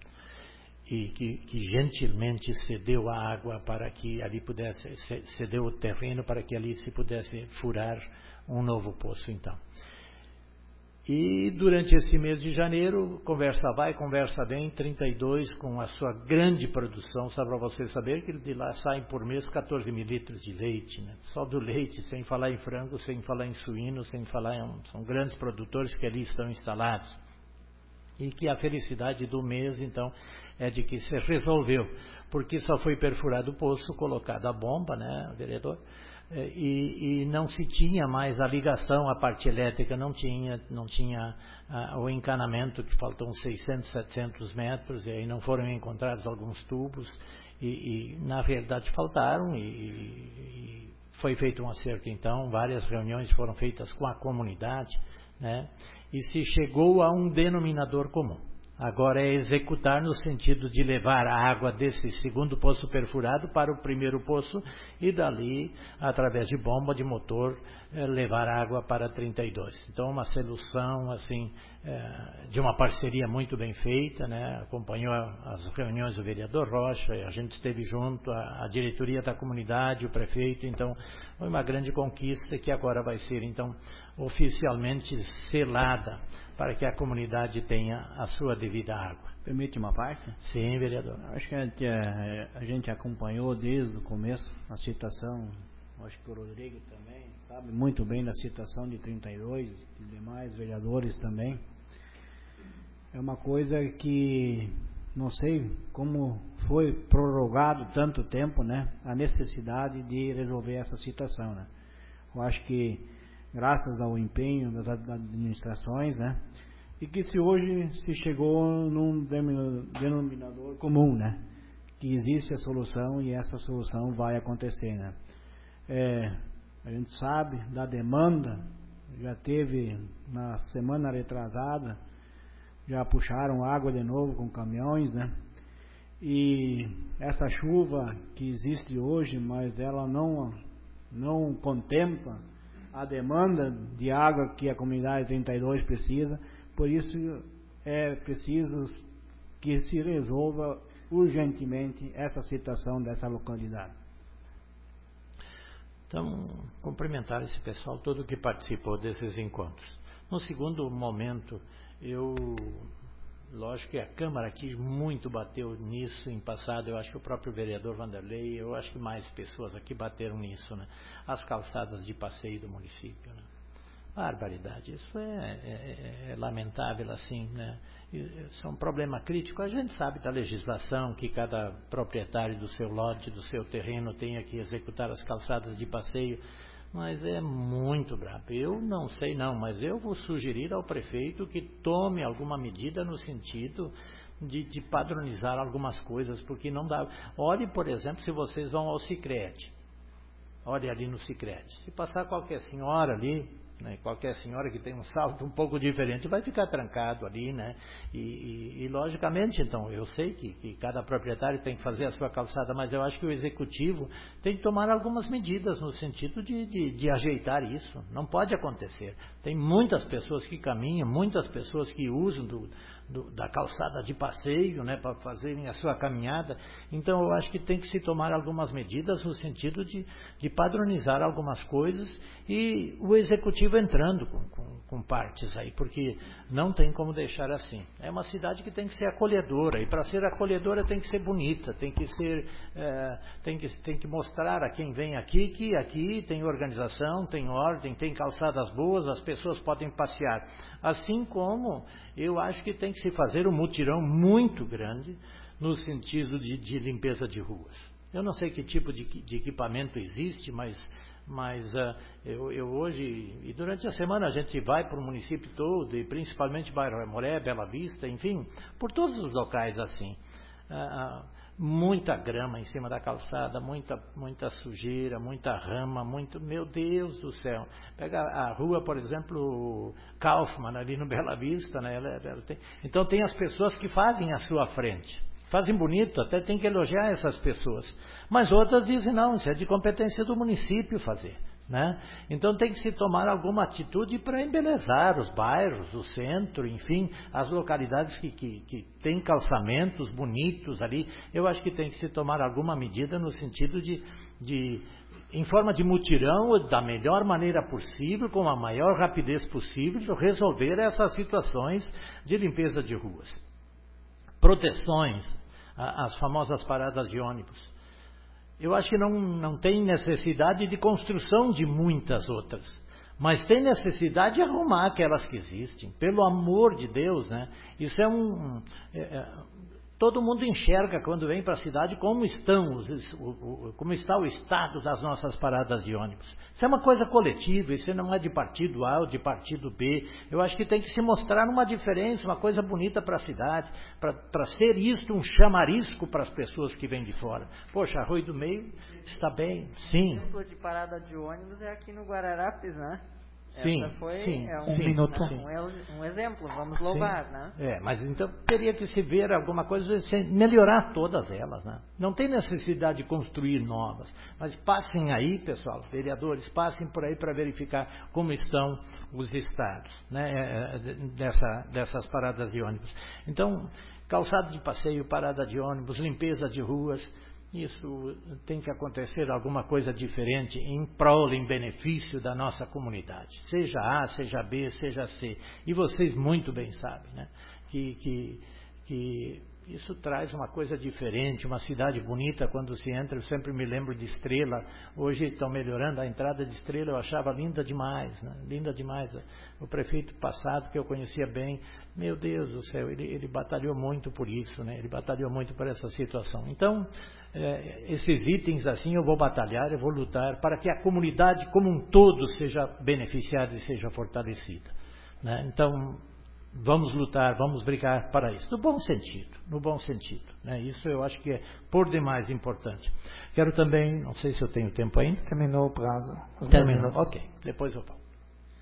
e que, que gentilmente cedeu a água para que ali pudesse, cedeu o terreno para que ali se pudesse furar um novo poço, então. E durante esse mês de janeiro, conversa vai, conversa vem, trinta e dois com a sua grande produção, só para vocês saberem que de lá saem por mês quatorze mil litros de leite, né? Só do leite, sem falar em frango, sem falar em suíno, sem falar em... São grandes produtores que ali estão instalados. E que a felicidade do mês, então, é de que se resolveu, porque só foi perfurado o poço, colocado a bomba, né, vereador? E, e não se tinha mais a ligação, a parte elétrica não tinha, não tinha ah, o encanamento, que faltam seiscentos, setecentos metros, e aí não foram encontrados alguns tubos, e, e na realidade faltaram, e, e foi feito um acerto então, várias reuniões foram feitas com a comunidade, né, e se chegou a um denominador comum. Agora é executar no sentido de levar a água desse segundo poço perfurado para o primeiro poço e dali, através de bomba de motor, levar água para trinta e dois. Então, uma solução assim, de uma parceria muito bem feita, né? Acompanhou as reuniões do vereador Rocha, a gente esteve junto, a, a diretoria da comunidade, o prefeito, então foi uma grande conquista que agora vai ser então oficialmente selada para que a comunidade tenha a sua devida água. Permite uma parte? Sim, vereador. Acho que a gente, a, a gente acompanhou desde o começo a situação, acho que o Rodrigo também sabe muito bem da situação de trinta e dois e demais vereadores também. É uma coisa que não sei como foi prorrogado tanto tempo, né, a necessidade de resolver essa situação, né. Eu acho que graças ao empenho das administrações, né, e que se hoje se chegou num denominador comum, né, que existe a solução e essa solução vai acontecer, né. É, a gente sabe da demanda, já teve na semana retrasada, já puxaram água de novo com caminhões, né, e essa chuva que existe hoje, mas ela não, não contempla a demanda de água que a comunidade trinta e dois precisa, por isso é preciso que se resolva urgentemente essa situação dessa localidade. Então, cumprimentar esse pessoal todo que participou desses encontros. No segundo momento, eu, lógico que a Câmara aqui muito bateu nisso em passado, eu acho que o próprio vereador Vanderlei, eu acho que mais pessoas aqui bateram nisso, né? As calçadas de passeio do município, né? Barbaridade, isso é, é, é lamentável assim, né? Isso é um problema crítico. A gente sabe da legislação que cada proprietário do seu lote, do seu terreno tenha que executar as calçadas de passeio, mas é muito brabo. Eu não sei não, mas eu vou sugerir ao prefeito que tome alguma medida no sentido de, de padronizar algumas coisas, porque não dá. Olhe, por exemplo, se vocês vão ao Sicredi, olhe ali no Sicredi, se passar qualquer senhora ali, né, qualquer senhora que tem um salto um pouco diferente vai ficar trancado ali, né? E, e, e logicamente, então, eu sei que, que cada proprietário tem que fazer a sua calçada, mas eu acho que o executivo tem que tomar algumas medidas no sentido de, de, de ajeitar isso. Não pode acontecer. Tem muitas pessoas que caminham, muitas pessoas que usam do, do, da calçada de passeio, né, para fazerem a sua caminhada. Então, eu acho que tem que se tomar algumas medidas no sentido de, de padronizar algumas coisas e o executivo entrando com, com, com partes aí, porque não tem como deixar assim. É uma cidade que tem que ser acolhedora, e para ser acolhedora tem que ser bonita, tem que ser, é, tem que, tem que mostrar a quem vem aqui que aqui tem organização, tem ordem, tem calçadas boas, as pessoas podem passear. Assim como eu acho que tem que se fazer um mutirão muito grande no sentido de, de limpeza de ruas. Eu não sei que tipo de, de equipamento existe, mas Mas uh, eu, eu hoje, e durante a semana a gente vai para o município todo, e principalmente Bairro Aimoré, Bela Vista, enfim, por todos os locais assim. Uh, muita grama em cima da calçada, muita, muita sujeira, muita rama, muito, meu Deus do céu. Pega a rua, por exemplo, Kaufmann, ali no Bela Vista, né? Ela, ela tem, então tem as pessoas que fazem à sua frente. Fazem bonito, até tem que elogiar essas pessoas. Mas outras dizem, não, isso é de competência do município fazer, né? Então tem que se tomar alguma atitude para embelezar os bairros, o centro, enfim, as localidades que, que, que têm calçamentos bonitos ali. Eu acho que tem que se tomar alguma medida no sentido de, de em forma de mutirão, da melhor maneira possível, com a maior rapidez possível, resolver essas situações de limpeza de ruas. Proteções, as famosas paradas de ônibus. Eu acho que não, não tem necessidade de construção de muitas outras, mas tem necessidade de arrumar aquelas que existem, pelo amor de Deus, né? Isso é um... É, é, todo mundo enxerga quando vem para a cidade como estão, os, o, o, como está o estado das nossas paradas de ônibus. Isso é uma coisa coletiva, isso não é de partido A ou de partido B. Eu acho que tem que se mostrar uma diferença, uma coisa bonita para a cidade, para ser isto um chamarisco para as pessoas que vêm de fora. Poxa, Arroio do Meio está bem, sim. O exemplo de parada de ônibus é aqui no Guararapes, né? Sim, Essa foi sim, é um, sim, minuto. Né, um, um exemplo, vamos louvar, sim, né? É, mas então teria que se ver alguma coisa, melhorar todas elas, né? Não tem necessidade de construir novas, mas passem aí, pessoal, vereadores, passem por aí para verificar como estão os estados, né, dessa, dessas paradas de ônibus. Então, calçado de passeio, parada de ônibus, limpeza de ruas, isso tem que acontecer alguma coisa diferente em prol, em benefício da nossa comunidade. Seja A, seja B, seja C. E vocês muito bem sabem, né? Que, que, que isso traz uma coisa diferente, uma cidade bonita quando se entra. Eu sempre me lembro de Estrela. Hoje estão melhorando a entrada de Estrela, eu achava linda demais, né? Linda demais. O prefeito passado, que eu conhecia bem, meu Deus do céu, ele, ele batalhou muito por isso, né? Ele batalhou muito por essa situação. Então, é, esses itens assim eu vou batalhar, eu vou lutar para que a comunidade como um todo seja beneficiada e seja fortalecida, né? Então, vamos lutar, vamos brigar para isso, no bom sentido, no bom sentido, né? Isso eu acho que é por demais importante. Quero também, não sei se eu tenho tempo ainda. Terminou o prazo. Terminou, ok, depois eu falo.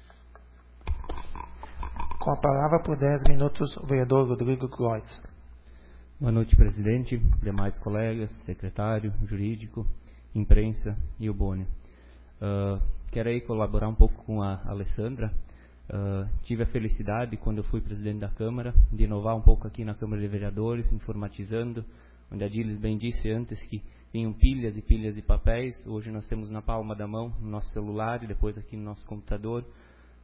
Com a palavra por dez minutos, o vereador Rodrigo Kreutz. Boa noite, presidente, demais colegas, secretário, jurídico, imprensa e o Boni. Uh, quero aí colaborar um pouco com a Alessandra. Uh, tive a felicidade, quando eu fui presidente da Câmara, de inovar um pouco aqui na Câmara de Vereadores, informatizando, onde a Diles bem disse antes que tinham pilhas e pilhas de papéis. Hoje nós temos na palma da mão, no nosso celular e depois aqui no nosso computador,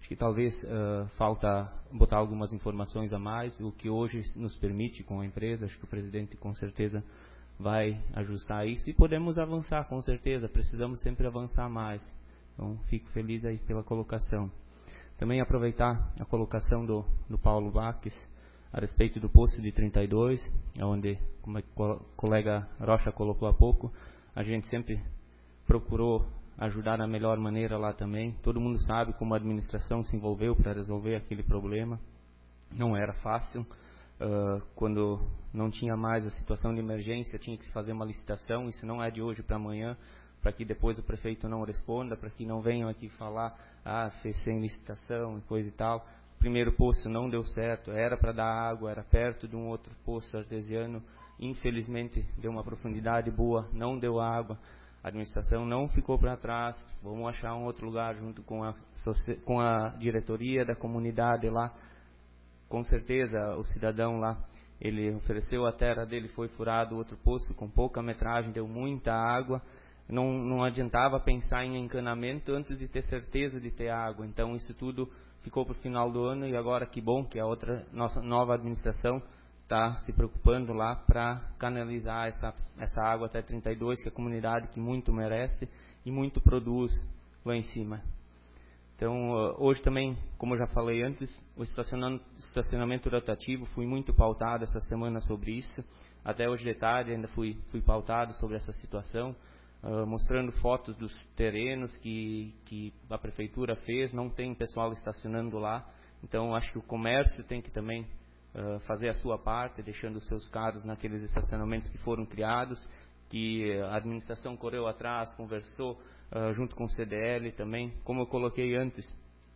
Acho que talvez uh, falta botar algumas informações a mais, o que hoje nos permite com a empresa. Acho que o presidente com certeza vai ajustar isso e podemos avançar, com certeza. Precisamos sempre avançar mais. Então, fico feliz aí pela colocação. Também aproveitar a colocação do, do Paulo Baques a respeito do posto de trinta e dois, onde, como o colega Rocha colocou há pouco, a gente sempre procurou ajudar da melhor maneira lá também. Todo mundo sabe como a administração se envolveu para resolver aquele problema. Não era fácil. Uh, quando não tinha mais a situação de emergência, tinha que se fazer uma licitação. Isso não é de hoje para amanhã, para que depois o prefeito não responda, para que não venham aqui falar, ah, fez sem licitação e coisa e tal. O primeiro poço não deu certo, era para dar água, era perto de um outro poço artesiano. Infelizmente, deu uma profundidade boa, não deu água. A administração não ficou para trás, vamos achar um outro lugar junto com a, com a diretoria da comunidade lá. Com certeza o cidadão lá, ele ofereceu a terra dele, foi furado outro poço com pouca metragem, deu muita água. Não, não adiantava pensar em encanamento antes de ter certeza de ter água. Então isso tudo ficou para o final do ano e agora que bom que a outra, nossa nova administração está se preocupando lá para canalizar essa, essa água até trinta e dois, que é a comunidade que muito merece e muito produz lá em cima. Então, hoje também, como eu já falei antes, o estacionamento, estacionamento rotativo, fui muito pautado essa semana sobre isso. Até hoje de tarde ainda fui, fui pautado sobre essa situação, uh, mostrando fotos dos terrenos que, que a prefeitura fez, não tem pessoal estacionando lá. Então, acho que o comércio tem que também Uh, fazer a sua parte, deixando os seus carros naqueles estacionamentos que foram criados, que a administração correu atrás, conversou uh, junto com o C D L também. Como eu coloquei antes,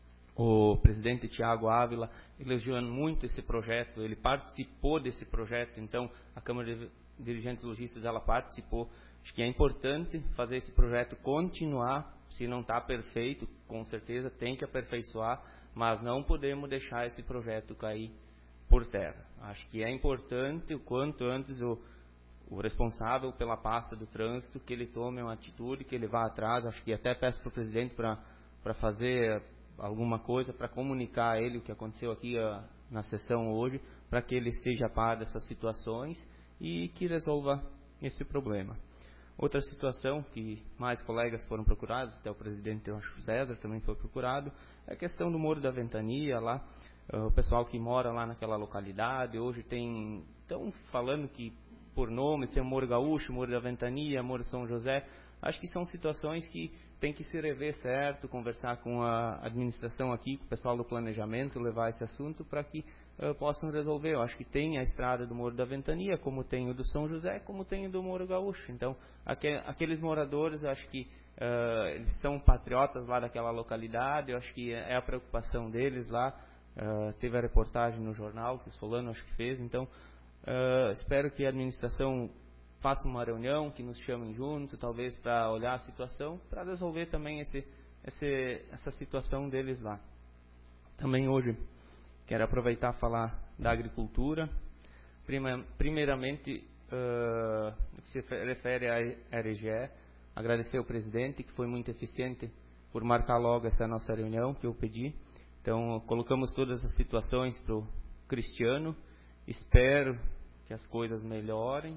o presidente Tiago Ávila elogiou muito esse projeto, ele participou desse projeto, então a Câmara de Dirigentes Lojistas ela participou. Acho que é importante fazer esse projeto continuar, se não está perfeito, com certeza tem que aperfeiçoar, mas não podemos deixar esse projeto cair por terra. Acho que é importante, o quanto antes, o, o responsável pela pasta do trânsito, que ele tome uma atitude, que ele vá atrás. Acho que até peço para o presidente para fazer alguma coisa, para comunicar a ele o que aconteceu aqui a, na sessão hoje, para que ele esteja a par dessas situações e que resolva esse problema. Outra situação que mais colegas foram procurados, até o presidente César também foi procurado, é a questão do Morro da Ventania lá. O pessoal que mora lá naquela localidade, hoje tem, estão falando que por nome, tem o Morro Gaúcho, Morro da Ventania, Morro São José. Acho que são situações que tem que se rever certo, conversar com a administração aqui, com o pessoal do planejamento, levar esse assunto para que uh, possam resolver. Eu acho que tem a estrada do Morro da Ventania, como tem o do São José, como tem o do Morro Gaúcho. Então, aqu aqueles moradores, eu acho que uh, eles são patriotas lá daquela localidade, eu acho que é a preocupação deles lá. Uh, teve a reportagem no jornal, que o Solano acho que fez, então uh, espero que a administração faça uma reunião, que nos chamem junto, talvez para olhar a situação, para resolver também esse, esse, essa situação deles lá. Também hoje quero aproveitar e falar da agricultura. Prima, primeiramente, uh, no que se refere à R G E, agradecer ao presidente, que foi muito eficiente por marcar logo essa nossa reunião que eu pedi. Então, colocamos todas as situações para o Cristiano. Espero que as coisas melhorem.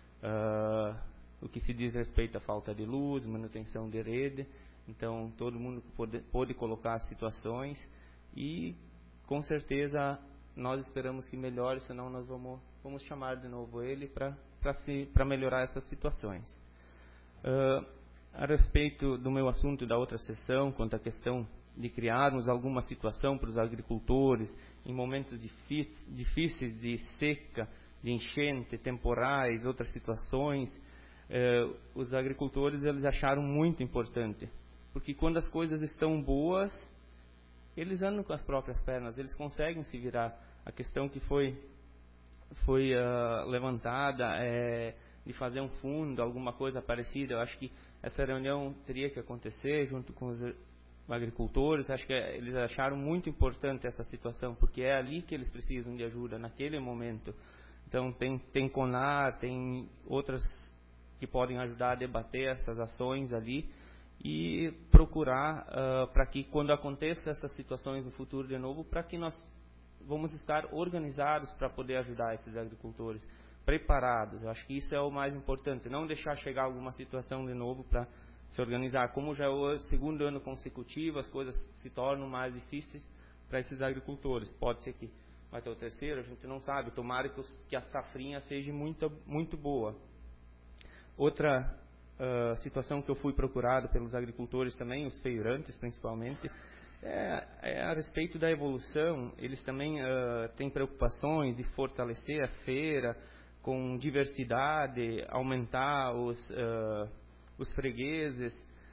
Uh, o que se diz respeito à falta de luz, manutenção de rede. Então, todo mundo pode, pode colocar as situações. E, com certeza, nós esperamos que melhore, senão nós vamos, vamos chamar de novo ele para melhorar essas situações. Uh, a respeito do meu assunto da outra sessão, quanto à questão de criarmos alguma situação para os agricultores em momentos difíceis de seca, de enchente, temporais, outras situações, eh, os agricultores eles acharam muito importante, porque quando as coisas estão boas, eles andam com as próprias pernas, eles conseguem se virar. A questão que foi, foi uh, levantada é de fazer um fundo, alguma coisa parecida, eu acho que essa reunião teria que acontecer junto com os agricultores. Acho que eles acharam muito importante essa situação, porque é ali que eles precisam de ajuda, naquele momento. Então tem, tem Conar, tem outras que podem ajudar a debater essas ações ali, e procurar uh, para que quando aconteça essas situações no futuro de novo, para que nós vamos estar organizados para poder ajudar esses agricultores, preparados. Eu acho que isso é o mais importante, não deixar chegar alguma situação de novo para se organizar. Como já é o segundo ano consecutivo, as coisas se tornam mais difíceis para esses agricultores. Pode ser que vai ter o terceiro, a gente não sabe. Tomara que, os, que a safrinha seja muito, muito boa. Outra uh, situação que eu fui procurado pelos agricultores também, os feirantes principalmente, é, é a respeito da evolução. Eles também uh, têm preocupações de fortalecer a feira com diversidade, aumentar os, uh, os fregueses,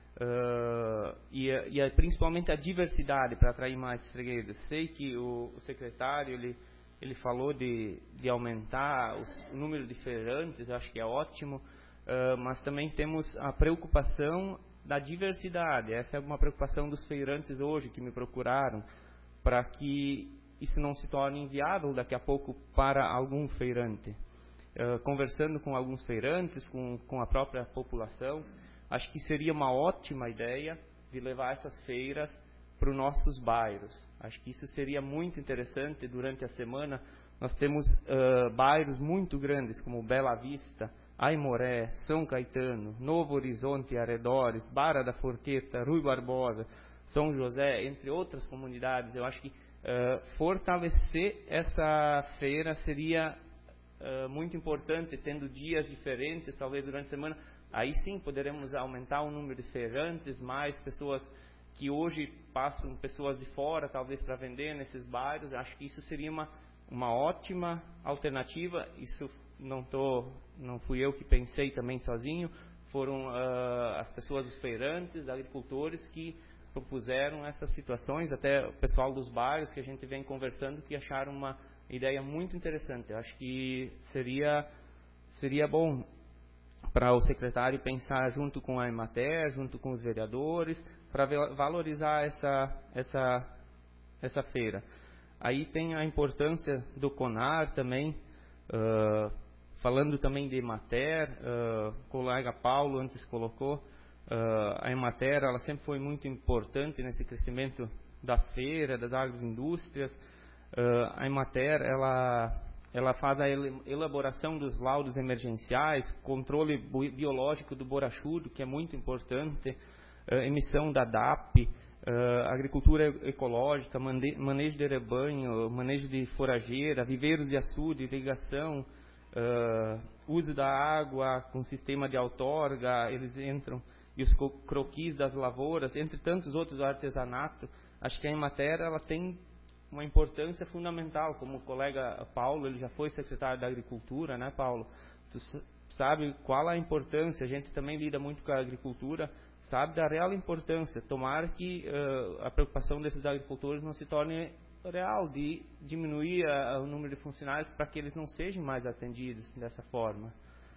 uh, e, e principalmente a diversidade para atrair mais fregueses. Sei que o, o secretário ele, ele falou de, de aumentar os, o número de feirantes, eu acho que é ótimo, uh, mas também temos a preocupação da diversidade. Essa é uma preocupação dos feirantes hoje que me procuraram, para que isso não se torne inviável daqui a pouco para algum feirante. Uh, conversando com alguns feirantes, com, com a própria população, acho que seria uma ótima ideia de levar essas feiras para os nossos bairros. Acho que isso seria muito interessante. Durante a semana nós temos uh, bairros muito grandes como Bela Vista, Aimoré, São Caetano, Novo Horizonte e arredores, Barra da Forqueta, Rui Barbosa, São José, entre outras comunidades. Eu acho que uh, fortalecer essa feira seria Uh, muito importante, tendo dias diferentes, talvez durante a semana. Aí sim poderemos aumentar o número de feirantes, mais pessoas que hoje passam, pessoas de fora, talvez para vender nesses bairros. Acho que isso seria uma, uma ótima alternativa. Isso não, tô, não fui eu que pensei também sozinho, foram uh, as pessoas, os feirantes, agricultores que propuseram essas situações, até o pessoal dos bairros que a gente vem conversando, que acharam uma ideia muito interessante. Eu acho que seria, seria bom para o secretário pensar junto com a Emater, junto com os vereadores, para valorizar essa, essa, essa feira. Aí tem a importância do CONAR também, uh, falando também de Emater, uh, o colega Paulo antes colocou, uh, a Emater ela sempre foi muito importante nesse crescimento da feira, das agroindústrias. Uh, a Emater, ela, ela faz a elaboração dos laudos emergenciais, controle biológico do borrachudo, que é muito importante, uh, emissão da D A P, uh, agricultura ecológica, manejo de rebanho, manejo de forageira, viveiros de açude, irrigação, uh, uso da água com sistema de outorga, eles entram, e os croquis das lavouras, entre tantos outros artesanato. Acho que a Emater, ela tem uma importância fundamental, como o colega Paulo, ele já foi secretário da Agricultura, né, Paulo? Tu sabe qual a importância, a gente também lida muito com a agricultura, sabe da real importância. Tomara que uh, a preocupação desses agricultores não se torne real, de diminuir a, o número de funcionários para que eles não sejam mais atendidos dessa forma.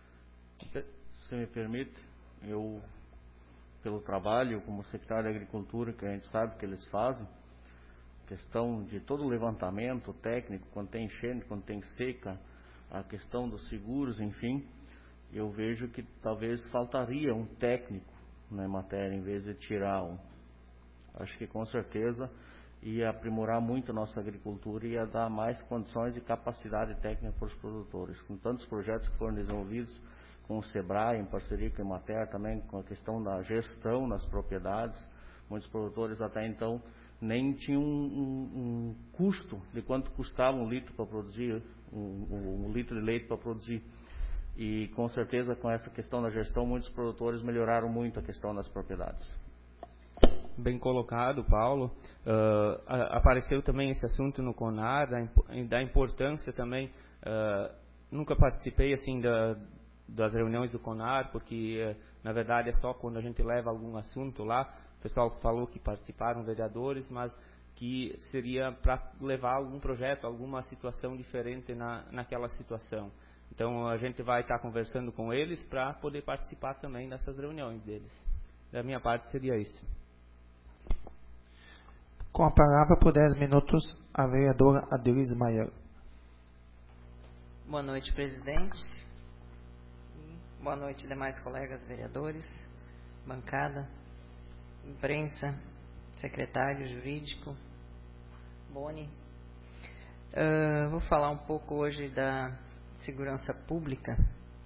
Se me permite, eu, pelo trabalho como secretário da Agricultura, que a gente sabe que eles fazem, questão de todo o levantamento técnico, quando tem enchente, quando tem seca, a questão dos seguros, enfim, eu vejo que talvez faltaria um técnico na matéria, em vez de tirar um. Acho que com certeza ia aprimorar muito a nossa agricultura e ia dar mais condições e capacidade técnica para os produtores. Com tantos projetos que foram desenvolvidos com o SEBRAE, em parceria com a Emater, também com a questão da gestão nas propriedades, muitos produtores até então nem tinha um, um, um custo de quanto custava um litro para produzir, um, um, um litro de leite para produzir. E com certeza com essa questão da gestão, muitos produtores melhoraram muito a questão das propriedades. Bem colocado, Paulo. Uh, apareceu também esse assunto no CONAR, da, da importância também. Uh, nunca participei assim da, das reuniões do CONAR, porque uh, na verdade é só quando a gente leva algum assunto lá. O pessoal falou que participaram vereadores, mas que seria para levar algum projeto, alguma situação diferente na, naquela situação. Então a gente vai estar conversando com eles para poder participar também dessas reuniões deles. Da minha parte seria isso. Com a palavra por dez minutos, a vereadora Adelis Maier. Boa noite, presidente. Boa noite, demais colegas vereadores, bancada. imprensa, secretário jurídico, Boni. Uh, vou falar um pouco hoje da segurança pública,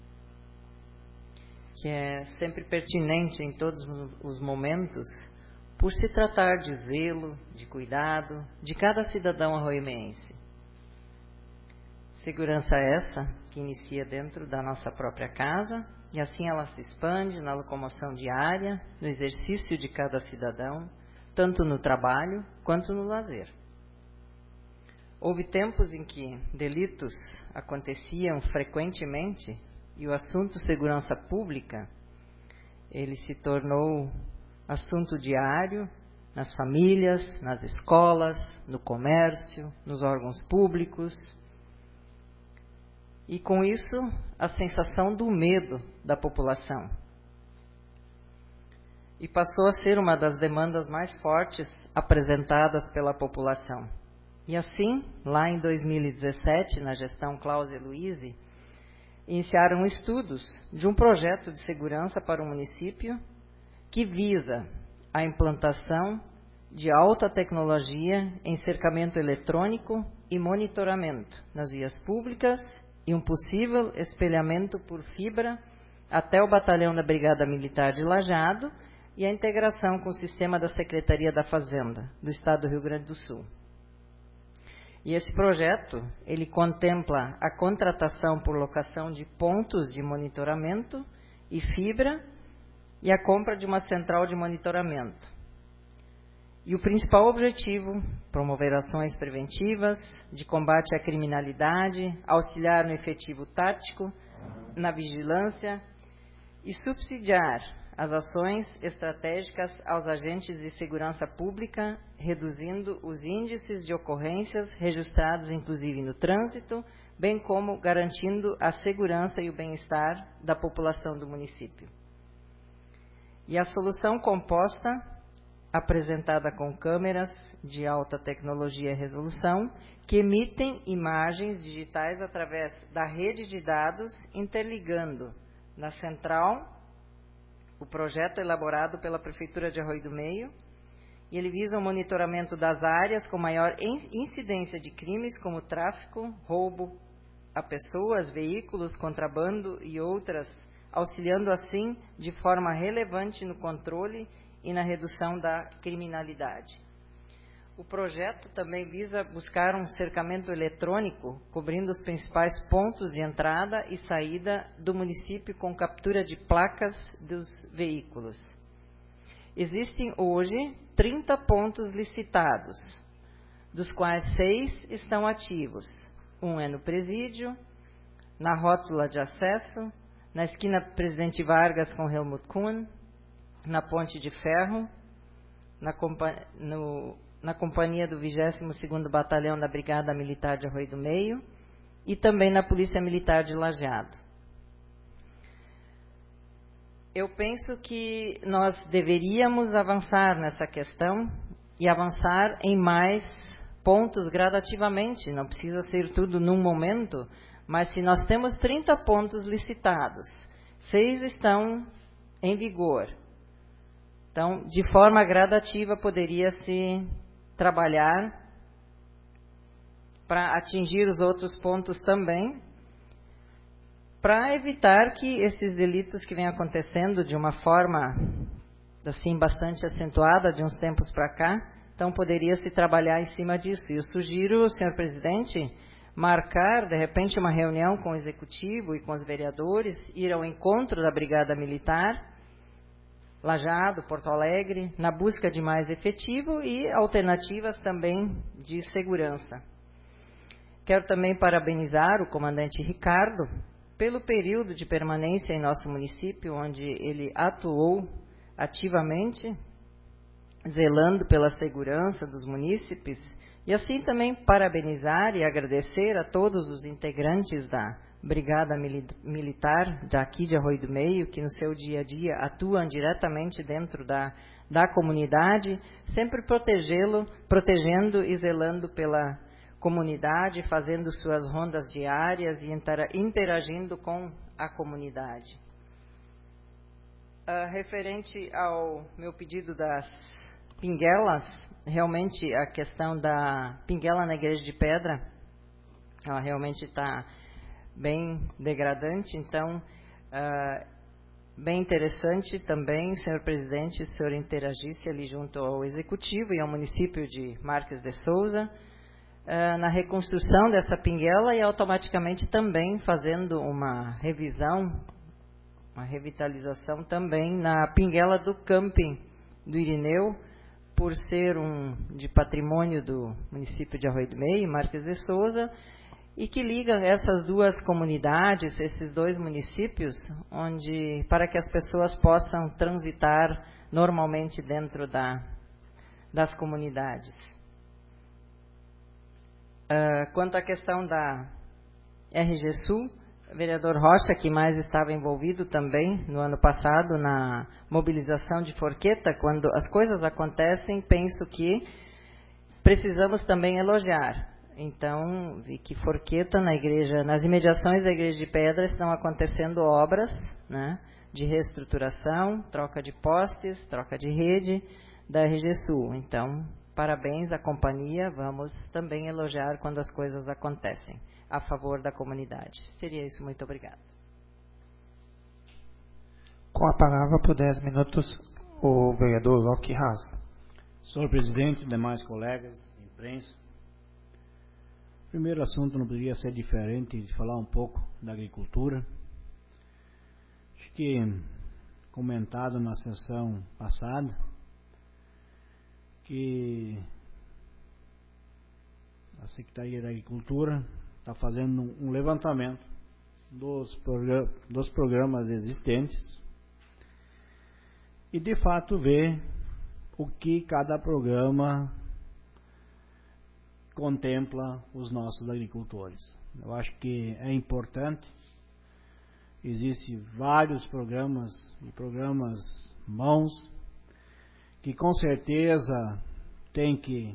que é sempre pertinente em todos os momentos, por se tratar de zelo, de cuidado, de cada cidadão arroimense. Segurança essa que inicia dentro da nossa própria casa, e assim ela se expande na locomoção diária, no exercício de cada cidadão, tanto no trabalho quanto no lazer. Houve tempos em que delitos aconteciam frequentemente e o assunto segurança pública, ele se tornou assunto diário nas famílias, nas escolas, no comércio, nos órgãos públicos. E com isso, a sensação do medo da população. E passou a ser uma das demandas mais fortes apresentadas pela população. E assim, lá em dois mil e dezessete, na gestão Klaus e Luiz, iniciaram estudos de um projeto de segurança para o município que visa a implantação de alta tecnologia em cercamento eletrônico e monitoramento nas vias públicas e um possível espelhamento por fibra até o batalhão da Brigada Militar de Lajeado e a integração com o sistema da Secretaria da Fazenda do Estado do Rio Grande do Sul. E esse projeto, ele contempla a contratação por locação de pontos de monitoramento e fibra e a compra de uma central de monitoramento. E o principal objetivo, promover ações preventivas, de combate à criminalidade, auxiliar no efetivo tático, na vigilância e subsidiar as ações estratégicas aos agentes de segurança pública, reduzindo os índices de ocorrências registrados inclusive no trânsito, bem como garantindo a segurança e o bem-estar da população do município. E a solução composta, apresentada com câmeras de alta tecnologia e resolução, que emitem imagens digitais através da rede de dados, interligando na central o projeto elaborado pela Prefeitura de Arroio do Meio, e ele visa o monitoramento das áreas com maior incidência de crimes como tráfico, roubo a pessoas, veículos, contrabando e outras, auxiliando assim de forma relevante no controle e na redução da criminalidade. O projeto também visa buscar um cercamento eletrônico, cobrindo os principais pontos de entrada e saída do município com captura de placas dos veículos. Existem hoje trinta pontos licitados, dos quais seis estão ativos. Um é no presídio, na rótula de acesso, na esquina Presidente Vargas com Helmut Kuhn, na Ponte de Ferro, na, compa no, na companhia do vigésimo segundo Batalhão da Brigada Militar de Arroio do Meio e também na Polícia Militar de Lajeado. Eu penso que nós deveríamos avançar nessa questão e avançar em mais pontos gradativamente, não precisa ser tudo num momento, mas se nós temos trinta pontos licitados, seis estão em vigor. Então, de forma gradativa, poderia-se trabalhar para atingir os outros pontos também, para evitar que esses delitos que vêm acontecendo de uma forma assim bastante acentuada de uns tempos para cá, então poderia-se trabalhar em cima disso. E eu sugiro, senhor presidente, marcar, de repente, uma reunião com o executivo e com os vereadores, ir ao encontro da Brigada Militar, Lajeado, Porto Alegre, na busca de mais efetivo e alternativas também de segurança. Quero também parabenizar o comandante Ricardo pelo período de permanência em nosso município, onde ele atuou ativamente, zelando pela segurança dos munícipes, e assim também parabenizar e agradecer a todos os integrantes da Brigada Militar daqui de Arroio do Meio, que no seu dia a dia atuam diretamente dentro da, da comunidade, sempre protegê-lo, protegendo e zelando pela comunidade, fazendo suas rondas diárias e interagindo com a comunidade. Uh, referente ao meu pedido das pinguelas, realmente a questão da pinguela na Igreja de Pedra, ela realmente está bem degradante, então, uh, bem interessante também, senhor presidente, o senhor interagisse ali junto ao Executivo e ao município de Marques de Souza, uh, na reconstrução dessa pinguela e automaticamente também fazendo uma revisão, uma revitalização também na pinguela do camping do Irineu, por ser um de patrimônio do município de Arroio do Meio, Marques de Souza, e que liga essas duas comunidades, esses dois municípios, onde para que as pessoas possam transitar normalmente dentro da, das comunidades. Uh, quanto à questão da R G Sul, o vereador Rocha, que mais estava envolvido também no ano passado na mobilização de Forqueta, quando as coisas acontecem, penso que precisamos também elogiar. Então, vi que Forqueta, na igreja, nas imediações da Igreja de Pedra, estão acontecendo obras, né, de reestruturação, troca de postes, troca de rede da R G Sul. Então, parabéns à companhia, vamos também elogiar quando as coisas acontecem a favor da comunidade. Seria isso, muito obrigado. Com a palavra por dez minutos, o vereador Roque Haas. Senhor presidente, demais colegas, imprensa. O primeiro assunto não poderia ser diferente de falar um pouco da agricultura. Acho que comentado na sessão passada que a Secretaria da Agricultura está fazendo um levantamento dos, progr dos programas existentes e, de fato, ver o que cada programa contempla os nossos agricultores. Eu acho que é importante. Existem vários programas e programas bons que, com certeza, tem que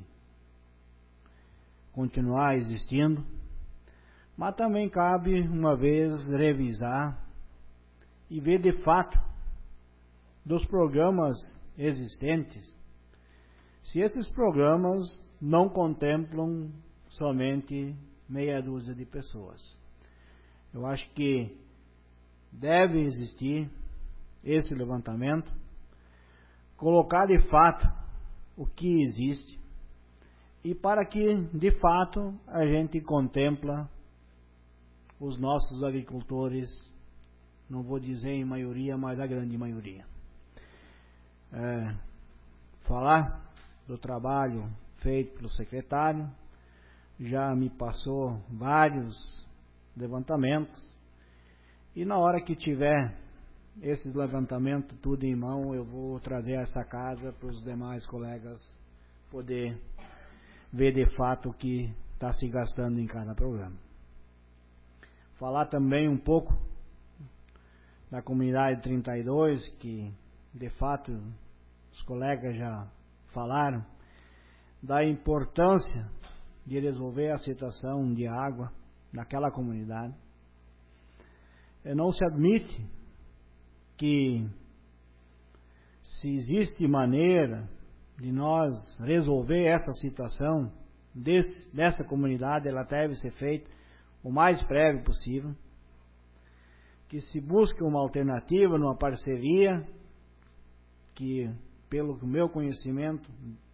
continuar existindo, mas também cabe, uma vez, revisar e ver de fato dos programas existentes, se esses programas não contemplam somente meia dúzia de pessoas. Eu acho que deve existir esse levantamento, colocar de fato o que existe, e para que, de fato, a gente contempla os nossos agricultores, não vou dizer em maioria, mas a grande maioria. É, falar do trabalho feito pelo secretário, já me passou vários levantamentos, e na hora que tiver esse levantamento tudo em mão, eu vou trazer essa casa para os demais colegas poder ver de fato o que está se gastando em cada programa. Falar também um pouco da comunidade trinta e dois, que de fato os colegas já falaram, da importância de resolver a situação de água naquela comunidade. Não se admite que, se existe maneira de nós resolver essa situação desse, dessa comunidade, ela deve ser feita o mais breve possível, que se busque uma alternativa, numa parceria, que, pelo meu conhecimento,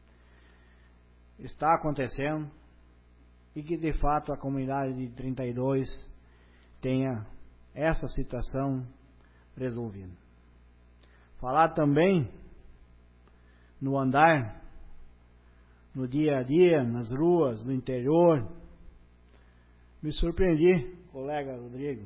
está acontecendo, e que de fato a comunidade de trinta e dois tenha essa situação resolvida. Falar também no andar, no dia a dia, nas ruas do interior. Me surpreendi, colega Rodrigo.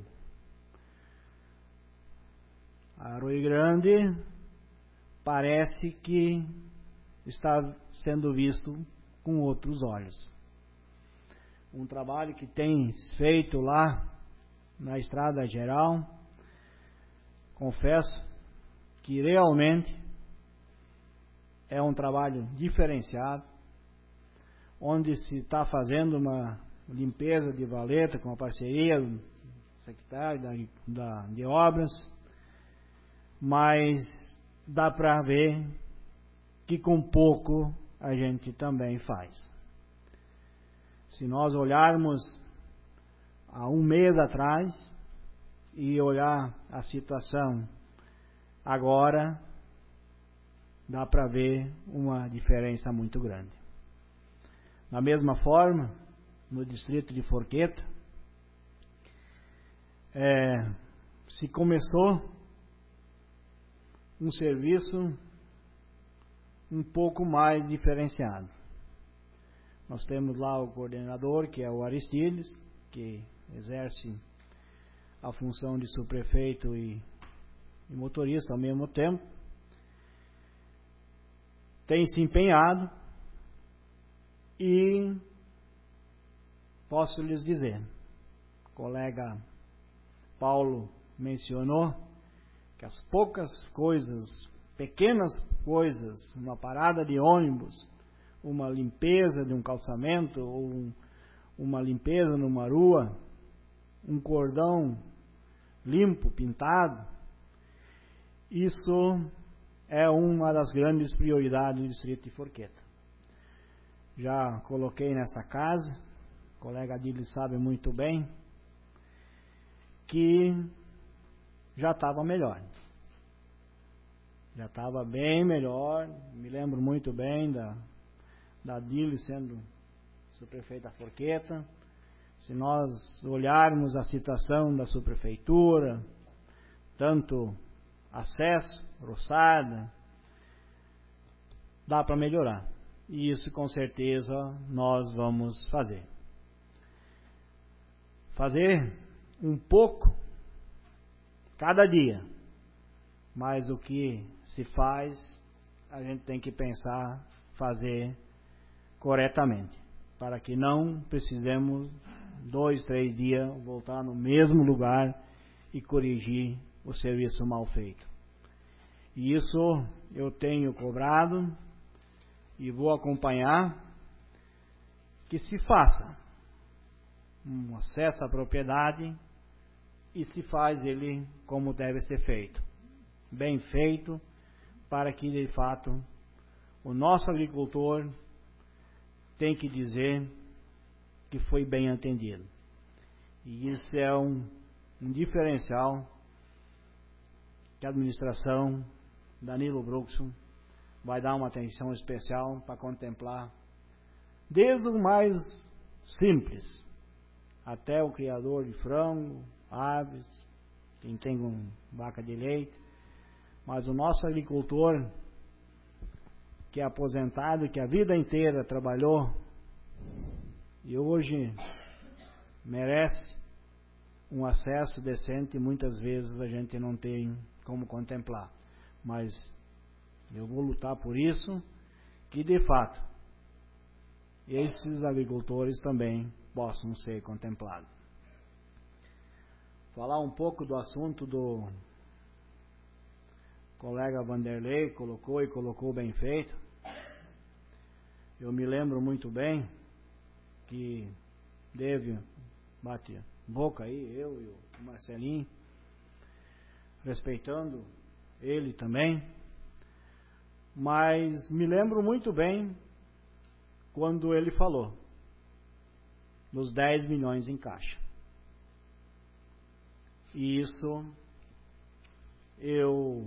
Arroio Grande parece que está sendo visto com outros olhos. Um trabalho que tem feito lá na Estrada Geral, confesso que realmente é um trabalho diferenciado, onde se está fazendo uma limpeza de valeta com a parceria do secretário da, da, de obras, mas dá para ver que com pouco a gente também faz. Se nós olharmos há um mês atrás e olhar a situação agora, dá para ver uma diferença muito grande. Da mesma forma, no distrito de Forqueta, é, se começou um serviço um pouco mais diferenciado. Nós temos lá o coordenador, que é o Aristides, que exerce a função de subprefeito e, e motorista ao mesmo tempo. Tem se empenhado e posso lhes dizer, o colega Paulo mencionou que as poucas coisas, pequenas coisas, uma parada de ônibus, uma limpeza de um calçamento, ou um, uma limpeza numa rua, um cordão limpo, pintado, isso é uma das grandes prioridades do distrito de Forqueta. Já coloquei nessa casa, o colega Adílio sabe muito bem, que já estava melhor. Já estava bem melhor, me lembro muito bem da, da Adílio sendo subprefeito da Forqueta. Se nós olharmos a situação da subprefeitura, tanto acesso, roçada, dá para melhorar. E isso com certeza nós vamos fazer. Fazer um pouco cada dia, mas o que se faz, a gente tem que pensar, fazer corretamente, para que não precisemos dois, três dias voltar no mesmo lugar e corrigir o serviço mal feito. E isso eu tenho cobrado e vou acompanhar que se faça um acesso à propriedade e se faz ele como deve ser feito, bem feito, para que de fato o nosso agricultor tem que dizer que foi bem atendido. E isso é um, um diferencial que a administração Danilo Bruxo vai dar uma atenção especial para contemplar, desde o mais simples até o criador de frango, aves, quem tem um vaca de leite, mas o nosso agricultor que é aposentado, que a vida inteira trabalhou e hoje merece um acesso decente, muitas vezes a gente não tem como contemplar. Mas eu vou lutar por isso, que de fato esses agricultores também possam ser contemplados. Falar um pouco do assunto do colega Vanderlei, colocou e colocou bem feito. Eu me lembro muito bem que teve, bate boca aí, eu e o Marcelinho, respeitando ele também, mas me lembro muito bem quando ele falou dos dez milhões em caixa. E isso eu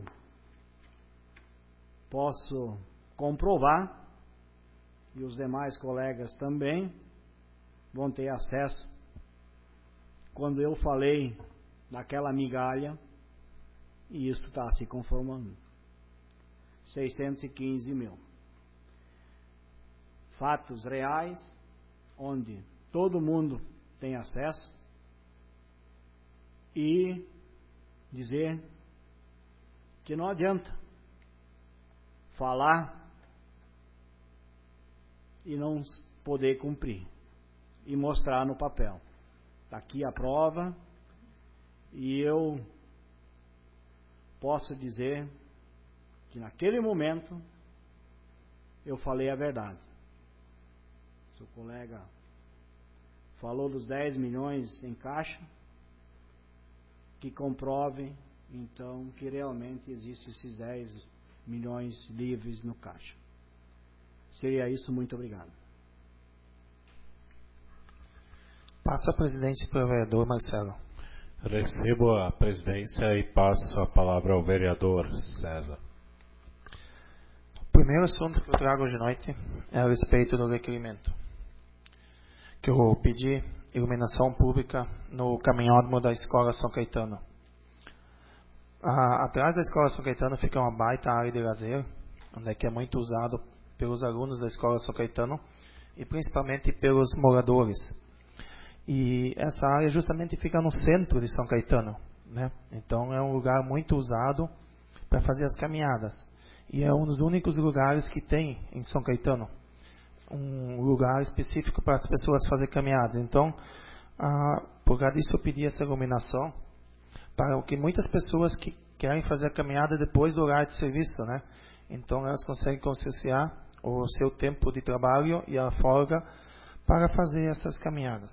posso comprovar, e os demais colegas também vão ter acesso. Quando eu falei daquela migalha, e isso está se conformando, seiscentos e quinze mil. Fatos reais, onde todo mundo tem acesso, e dizer que não adianta falar e não poder cumprir, e mostrar no papel. Está aqui a prova, e eu posso dizer que naquele momento eu falei a verdade. Se o colega falou dos dez milhões em caixa, que comprove Então, que realmente existem esses dez milhões livres no caixa. Seria isso, muito obrigado. Passo a presidência para o vereador Marcelo. Recebo a presidência e passo a palavra ao vereador César. O primeiro assunto que eu trago hoje à noite é a respeito do requerimento. Que eu pedi iluminação pública no caminhódromo da Escola São Caetano. Ah, atrás da Escola São Caetano fica uma baita área de lazer, onde é que é muito usado pelos alunos da Escola São Caetano e principalmente pelos moradores. E essa área justamente fica no centro de São Caetano, né? Então é um lugar muito usado para fazer as caminhadas. E é um dos únicos lugares que tem em São Caetano um lugar específico para as pessoas fazerem caminhadas. Então, ah, por causa disso eu pedi essa iluminação para que muitas pessoas que querem fazer a caminhada depois do horário de serviço, né? Então elas conseguem conciliar o seu tempo de trabalho e a folga para fazer essas caminhadas.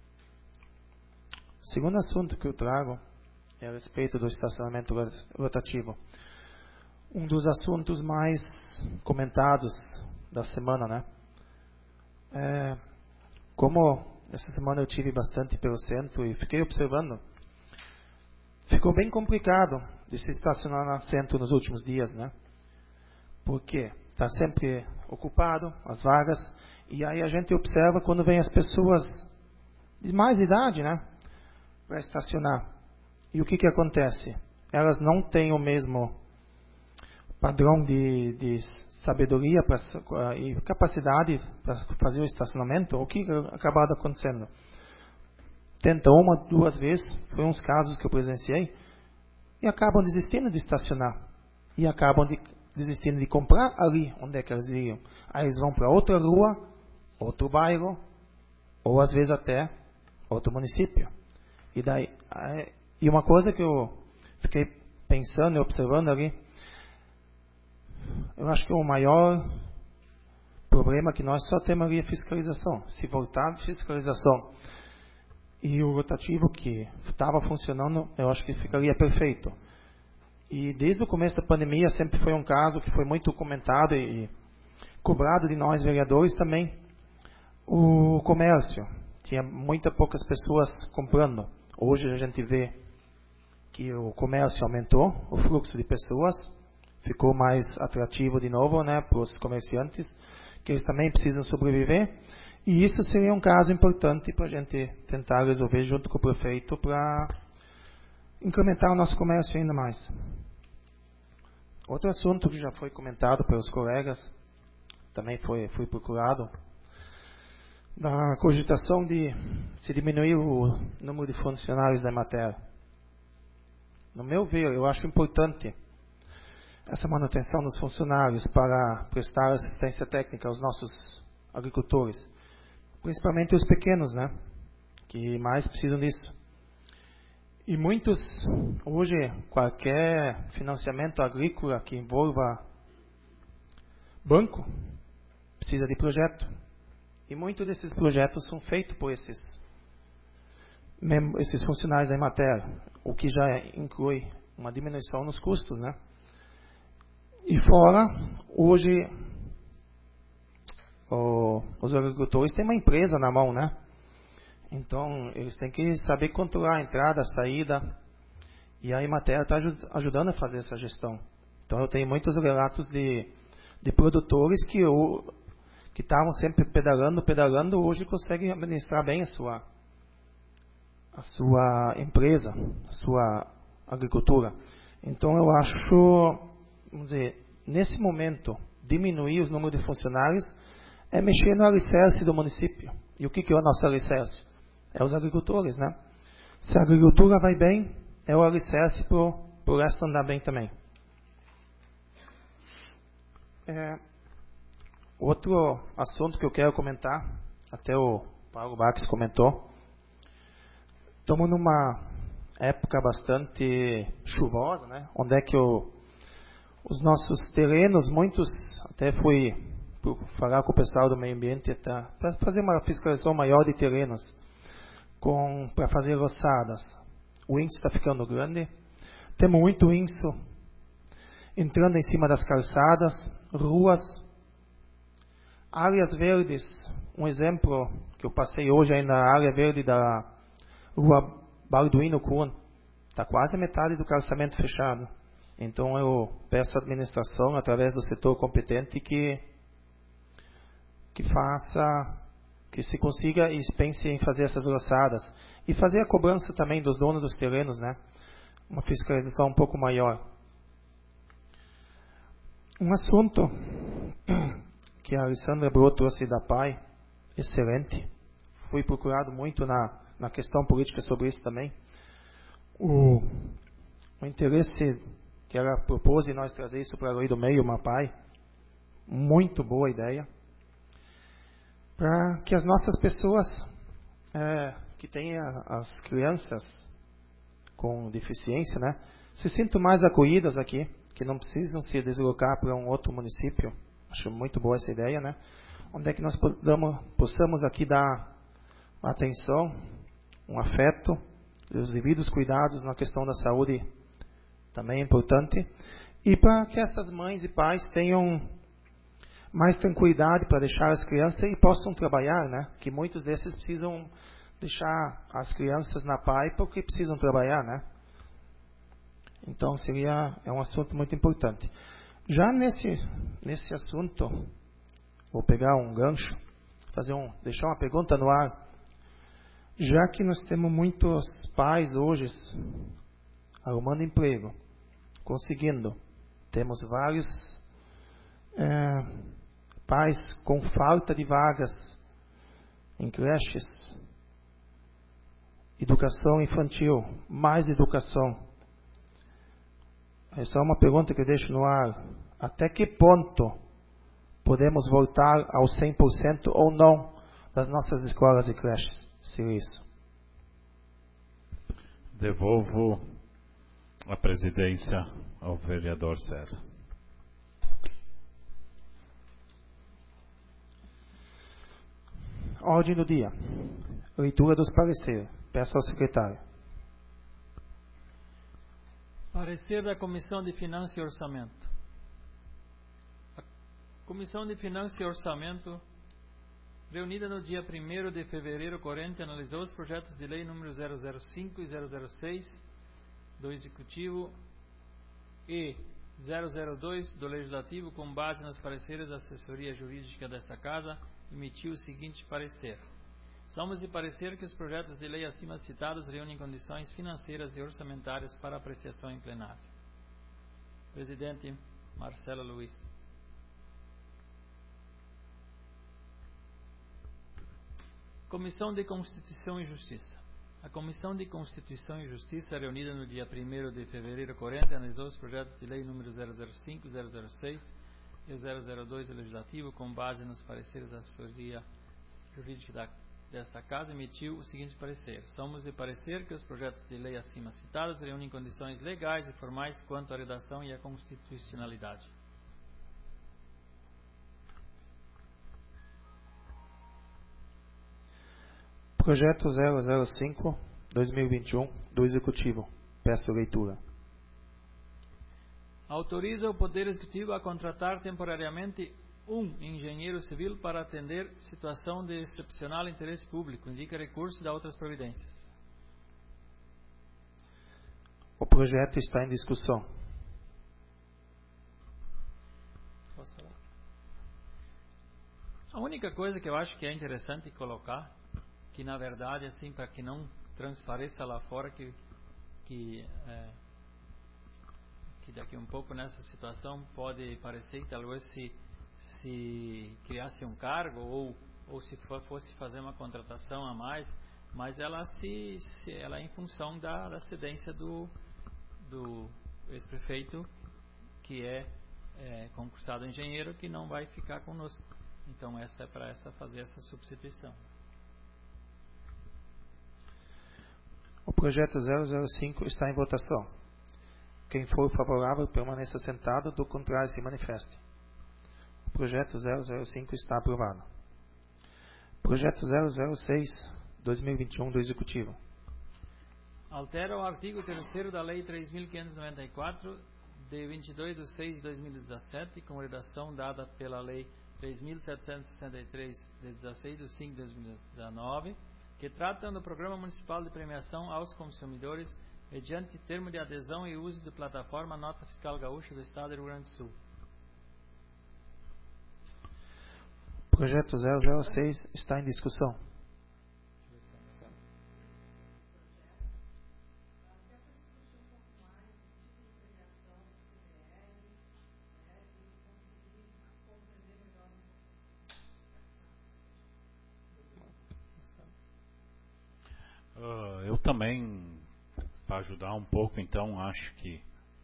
O segundo assunto que eu trago é a respeito do estacionamento rotativo. Um dos assuntos mais comentados da semana, né? É, como essa semana eu tive bastante pelo centro e fiquei observando, ficou bem complicado de se estacionar no centro nos últimos dias, né? Porque está sempre ocupado as vagas e aí a gente observa quando vem as pessoas de mais idade, né? Para estacionar. E o que que acontece? Elas não têm o mesmo padrão de, de sabedoria pra, e capacidade para fazer o estacionamento. O que acabou acontecendo? Tenta uma, duas vezes, foi uns casos que eu presenciei, e acabam desistindo de estacionar. E acabam de, desistindo de comprar ali onde é que eles iriam. Aí eles vão para outra rua, outro bairro, ou às vezes até outro município. E, daí, e uma coisa que eu fiquei pensando e observando ali, eu acho que o maior problema é que nós só temos ali a fiscalização. Se voltar a fiscalização e o rotativo que estava funcionando, eu acho que ficaria perfeito. E desde o começo da pandemia sempre foi um caso que foi muito comentado e, e cobrado de nós vereadores também, o comércio. Tinha muitas poucas pessoas comprando. Hoje a gente vê que o comércio aumentou, o fluxo de pessoas ficou mais atrativo de novo, né, para os comerciantes, que eles também precisam sobreviver. E isso seria um caso importante para a gente tentar resolver junto com o prefeito para incrementar o nosso comércio ainda mais. Outro assunto que já foi comentado pelos colegas, também foi, foi procurado, da cogitação de se diminuir o número de funcionários da Emater. No meu ver, eu acho importante essa manutenção dos funcionários para prestar assistência técnica aos nossos agricultores, principalmente os pequenos, né, que mais precisam disso. E muitos, hoje, qualquer financiamento agrícola que envolva banco, precisa de projeto. E muitos desses projetos são feitos por esses, esses funcionários da Emater, o que já inclui uma diminuição nos custos, né? E fora, hoje, o, os agricultores têm uma empresa na mão, né? Então, eles têm que saber controlar a entrada, a saída, e a Emater está ajudando a fazer essa gestão. Então, eu tenho muitos relatos de, de produtores que eu, que estavam sempre pedalando, pedalando, hoje conseguem administrar bem a sua, a sua empresa, a sua agricultura. Então, eu acho, vamos dizer, nesse momento, diminuir os números de funcionários é mexer no alicerce do município. E o que, que é o nosso alicerce? É os agricultores, né? Se a agricultura vai bem, é o alicerce para o resto andar bem também. É, outro assunto que eu quero comentar, até o Paulo Bax comentou, estamos numa época bastante chuvosa, né? Onde é que o, os nossos terrenos, muitos, até fui falar com o pessoal do meio ambiente para fazer uma fiscalização maior de terrenos, para fazer roçadas. O índice está ficando grande, Temos muito isso entrando em cima das calçadas, ruas, áreas verdes. Um exemplo que eu passei hoje aí na área verde da rua Balduino Kuhn. Está quase metade do calçamento fechado. Então eu peço à administração, através do setor competente, que, que faça, que se consiga e pense em fazer essas roçadas. E fazer a cobrança também dos donos dos terrenos, né? Uma fiscalização um pouco maior. Um assunto que a Alessandra Bro trouxe da P A I, excelente. Fui procurado muito na, na questão política sobre isso também. O, o interesse que ela propôs e nós trazer isso para a Lei do Meio, uma P A I, muito boa ideia, para que as nossas pessoas é, que têm a, as crianças com deficiência, né, se sintam mais acolhidas aqui, que não precisam se deslocar para um outro município. Acho muito boa essa ideia, né? Onde é que nós podamos, possamos aqui dar atenção, um afeto, os devidos cuidados na questão da saúde também é importante, e para que essas mães e pais tenham mais tranquilidade para deixar as crianças e possam trabalhar, né? Que muitos desses precisam deixar as crianças na P A I porque precisam trabalhar, né? Então seria é um assunto muito importante. Já nesse nesse assunto, vou pegar um gancho, fazer um deixar uma pergunta no ar. Já que nós temos muitos pais hoje arrumando emprego, conseguindo, temos vários é, pais com falta de vagas em creches, educação infantil, mais educação. Essa é uma pergunta que eu deixo no ar. Até que ponto podemos voltar ao cem por cento ou não das nossas escolas e creches? Se isso. Devolvo a presidência ao vereador César. Ordem do dia. Leitura dos pareceres. Peço ao secretário. Parecer da Comissão de Finanças e Orçamento. A Comissão de Finanças e Orçamento, reunida no dia primeiro de fevereiro corrente, analisou os projetos de lei número zero zero cinco e zero zero seis do Executivo e zero zero dois do Legislativo, com base nos pareceres da assessoria jurídica desta Casa, emitiu o seguinte parecer. Somos de parecer que os projetos de lei acima citados reúnem condições financeiras e orçamentárias para apreciação em plenário. Presidente Marcelo Luiz. Comissão de Constituição e Justiça. A Comissão de Constituição e Justiça, reunida no dia primeiro de fevereiro corrente, analisou os projetos de lei número zero zero cinco, zero zero seis e o zero zero dois do Legislativo, com base nos pareceres da assessoria jurídica da, desta Casa, emitiu o seguinte parecer. Somos de parecer que os projetos de lei acima citados reúnem condições legais e formais quanto à redação e à constitucionalidade. Projeto zero zero cinco, dois mil e vinte e um, do Executivo. Peço leitura. Autoriza o Poder Executivo a contratar temporariamente um engenheiro civil para atender situação de excepcional interesse público. Indica recurso e dá outras providências. O projeto está em discussão. Posso falar? A única coisa que eu acho que é interessante colocar, que na verdade, assim, para que não transpareça lá fora que, que, é, que daqui um pouco nessa situação pode parecer que talvez se, se criasse um cargo ou, ou se for, fosse fazer uma contratação a mais, mas ela, se, se, ela é em função da, da cedência do, do ex-prefeito, que é, é concursado engenheiro, que não vai ficar conosco. Então essa é para essa, fazer essa substituição. O projeto zero zero cinco está em votação. Quem for favorável permaneça sentado, do contrário se manifeste. O projeto zero zero cinco está aprovado. Projeto zero zero seis, dois mil e vinte e um do Executivo. Altera o artigo terceiro da Lei três mil quinhentos e noventa e quatro, de vinte e dois de seis de dois mil e dezessete, com redação dada pela Lei três mil setecentos e sessenta e três, de dezesseis de cinco de dois mil e dezenove, que tratam do Programa Municipal de Premiação aos Consumidores mediante termo de adesão e uso de plataforma Nota Fiscal Gaúcha do Estado do Rio Grande do Sul. Projeto zero zero seis está em discussão. Uh, eu também, para ajudar um pouco, então, acho que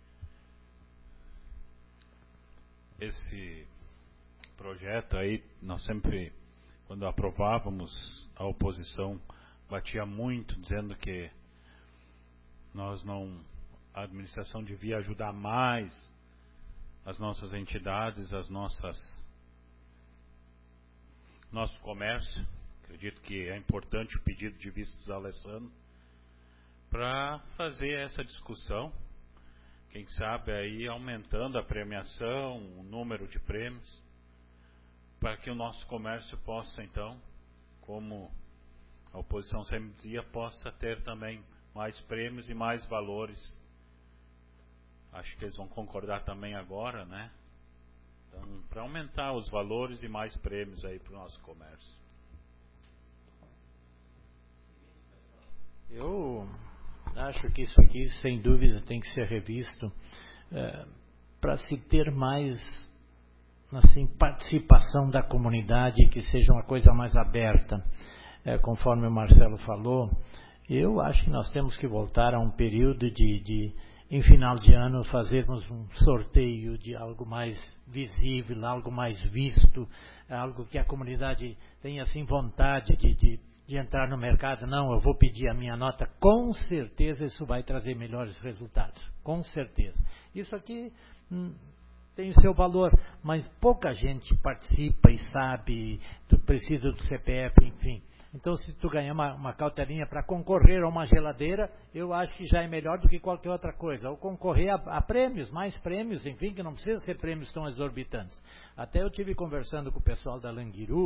esse projeto aí, nós sempre, quando aprovávamos, a oposição batia muito, dizendo que nós não, a administração devia ajudar mais as nossas entidades, as nossas, nosso comércio. Acredito que é importante o pedido de vistos do Alessandro para fazer essa discussão, quem sabe aí aumentando a premiação, o número de prêmios, para que o nosso comércio possa então, como a oposição sempre dizia, possa ter também mais prêmios e mais valores. Acho que eles vão concordar também agora, né? Então, para aumentar os valores e mais prêmios aí para o nosso comércio. Eu acho que isso aqui, sem dúvida, tem que ser revisto é, para se ter mais assim, participação da comunidade, que seja uma coisa mais aberta. É, conforme o Marcelo falou, eu acho que nós temos que voltar a um período de, de, em final de ano, fazermos um sorteio de algo mais visível, algo mais visto, algo que a comunidade tenha assim vontade de... de de entrar no mercado. Não, eu vou pedir a minha nota, com certeza isso vai trazer melhores resultados, com certeza. Isso aqui hum, tem o seu valor, mas pouca gente participa e sabe, tu precisa do C P F, enfim. Então, se tu ganhar uma, uma cautelinha para concorrer a uma geladeira, eu acho que já é melhor do que qualquer outra coisa. Ou concorrer a, a prêmios, mais prêmios, enfim, que não precisa ser prêmios tão exorbitantes. Até eu tive conversando com o pessoal da Languiru.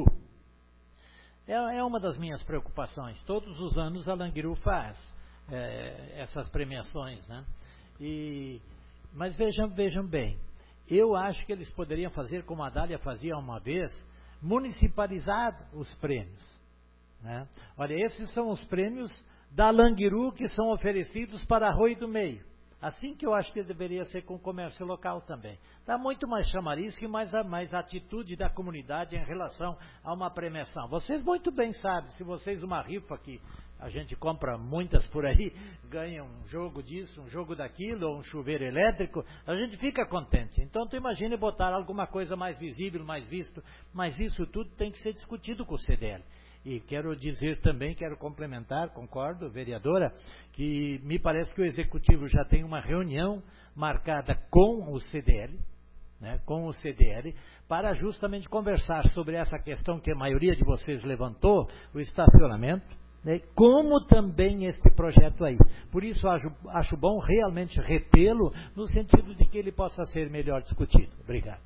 É uma das minhas preocupações. Todos os anos a Languiru faz é, essas premiações, né? E, mas vejam, vejam bem, eu acho que eles poderiam fazer como a Dália fazia uma vez, municipalizar os prêmios, né? Olha, esses são os prêmios da Languiru que são oferecidos para Arroio do Meio. Assim que eu acho que deveria ser com o comércio local também. Dá muito mais chamariz que mais, mais atitude da comunidade em relação a uma premiação. Vocês muito bem sabem, se vocês uma rifa que a gente compra muitas por aí, ganha um jogo disso, um jogo daquilo, ou um chuveiro elétrico, a gente fica contente. Então tu imagine botar alguma coisa mais visível, mais visto, mas isso tudo tem que ser discutido com o C D L. E quero dizer também, quero complementar, concordo, vereadora, que me parece que o Executivo já tem uma reunião marcada com o C D L, né, com o C D L, para justamente conversar sobre essa questão que a maioria de vocês levantou, o estacionamento, né, como também esse projeto aí. Por isso acho, acho bom realmente retê-lo, no sentido de que ele possa ser melhor discutido. Obrigado.